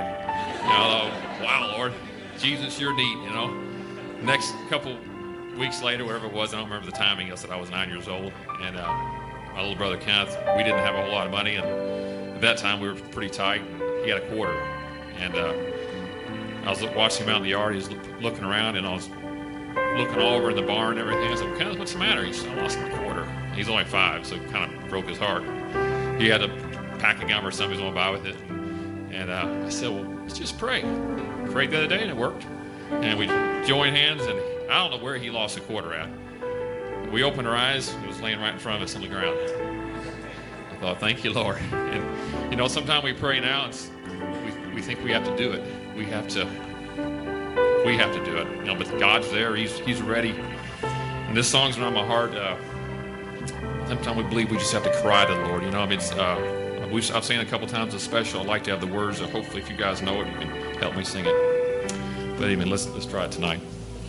Wow, Lord, Jesus, you're neat, Next couple weeks later, whatever it was, I don't remember the timing. I said I was 9 years old, and my little brother Kenneth, we didn't have a whole lot of money, and At that time, we were pretty tight. He had a quarter. And I was watching him out in the yard. He was looking around, and I was looking all over in the barn and everything. I said, Kenneth, what's the matter? He said, I lost my quarter. He's only 5, so it kind of broke his heart. He had a pack of gum or something he was going to buy with it. And I said, well, let's just pray. Prayed the other day, and it worked. And we joined hands, and I don't know where he lost the quarter at. We opened our eyes. It was laying right in front of us on the ground. I thought, thank you, Lord. And, sometimes we pray now, and we think we have to do it. We have to do it. But God's there. He's ready. And this song's been on my heart. Sometimes we believe we just have to cry to the Lord. I've seen it a couple times. It's special. I'd like to have the words. So hopefully, if you guys know it, you can help me sing it. But anyway, let's try it tonight.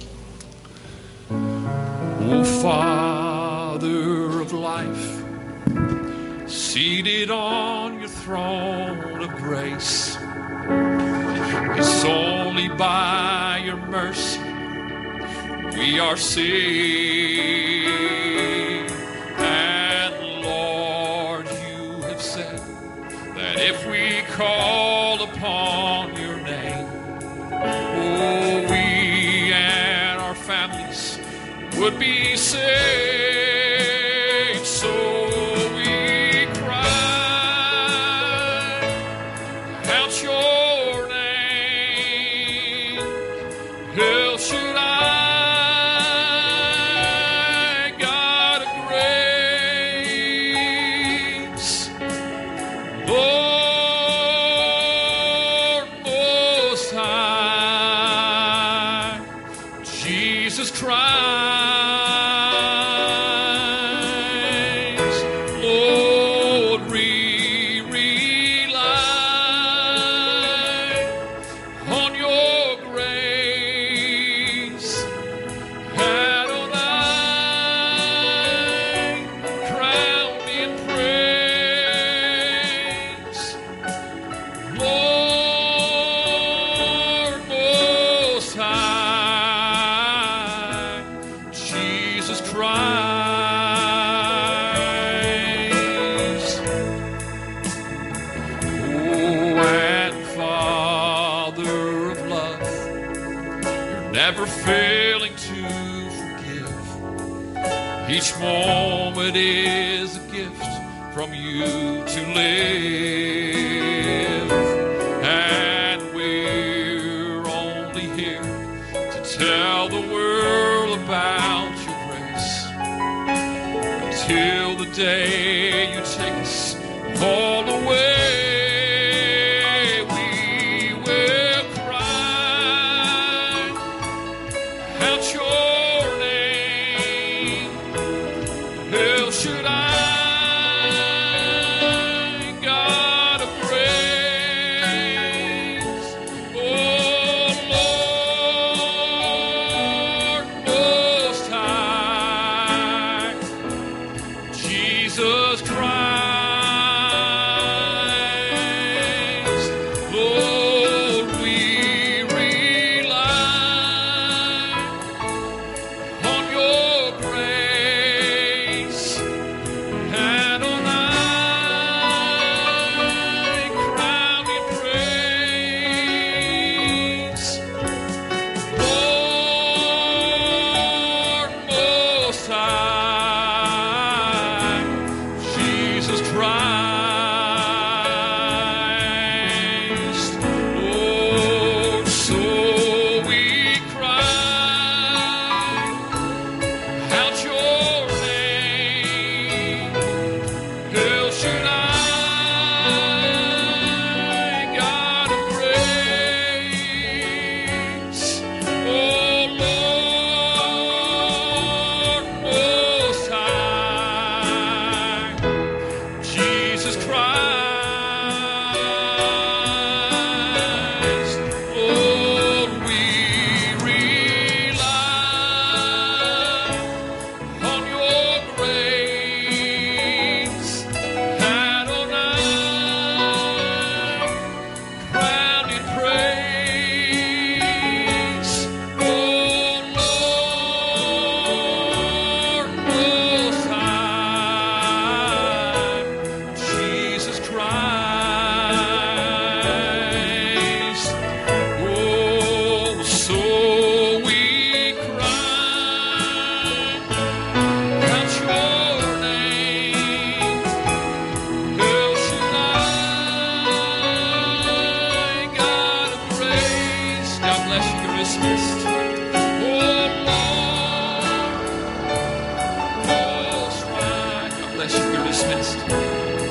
Oh, Father of life, seated on your throne of grace, it's only by your mercy we are saved. And Lord, you have said that if we call upon your name, we and our families would be saved. So we cry out your name. How should I, God of grace, Lord Most High, Jesus Christ, Lord, we rely on your grace. Adonai, crowned in praise. Lord Most High, Jesus Christ. Oh, and Father of love, you're never failing to forgive. Each moment is a gift from you to live. And we're only here to tell the world about your grace until the day you take us all away. We will cry out your name. El Shaddai, God of praise. Oh, Lord Most High, Jesus Christ. Lord, we rely on your grace. Adonai, crowned in praise. Lord Most High, Jesus Christ. Lord, so we cry out your name. El Shaddai, God of grace. Oh, Lord Most High, Jesus You're dismissed.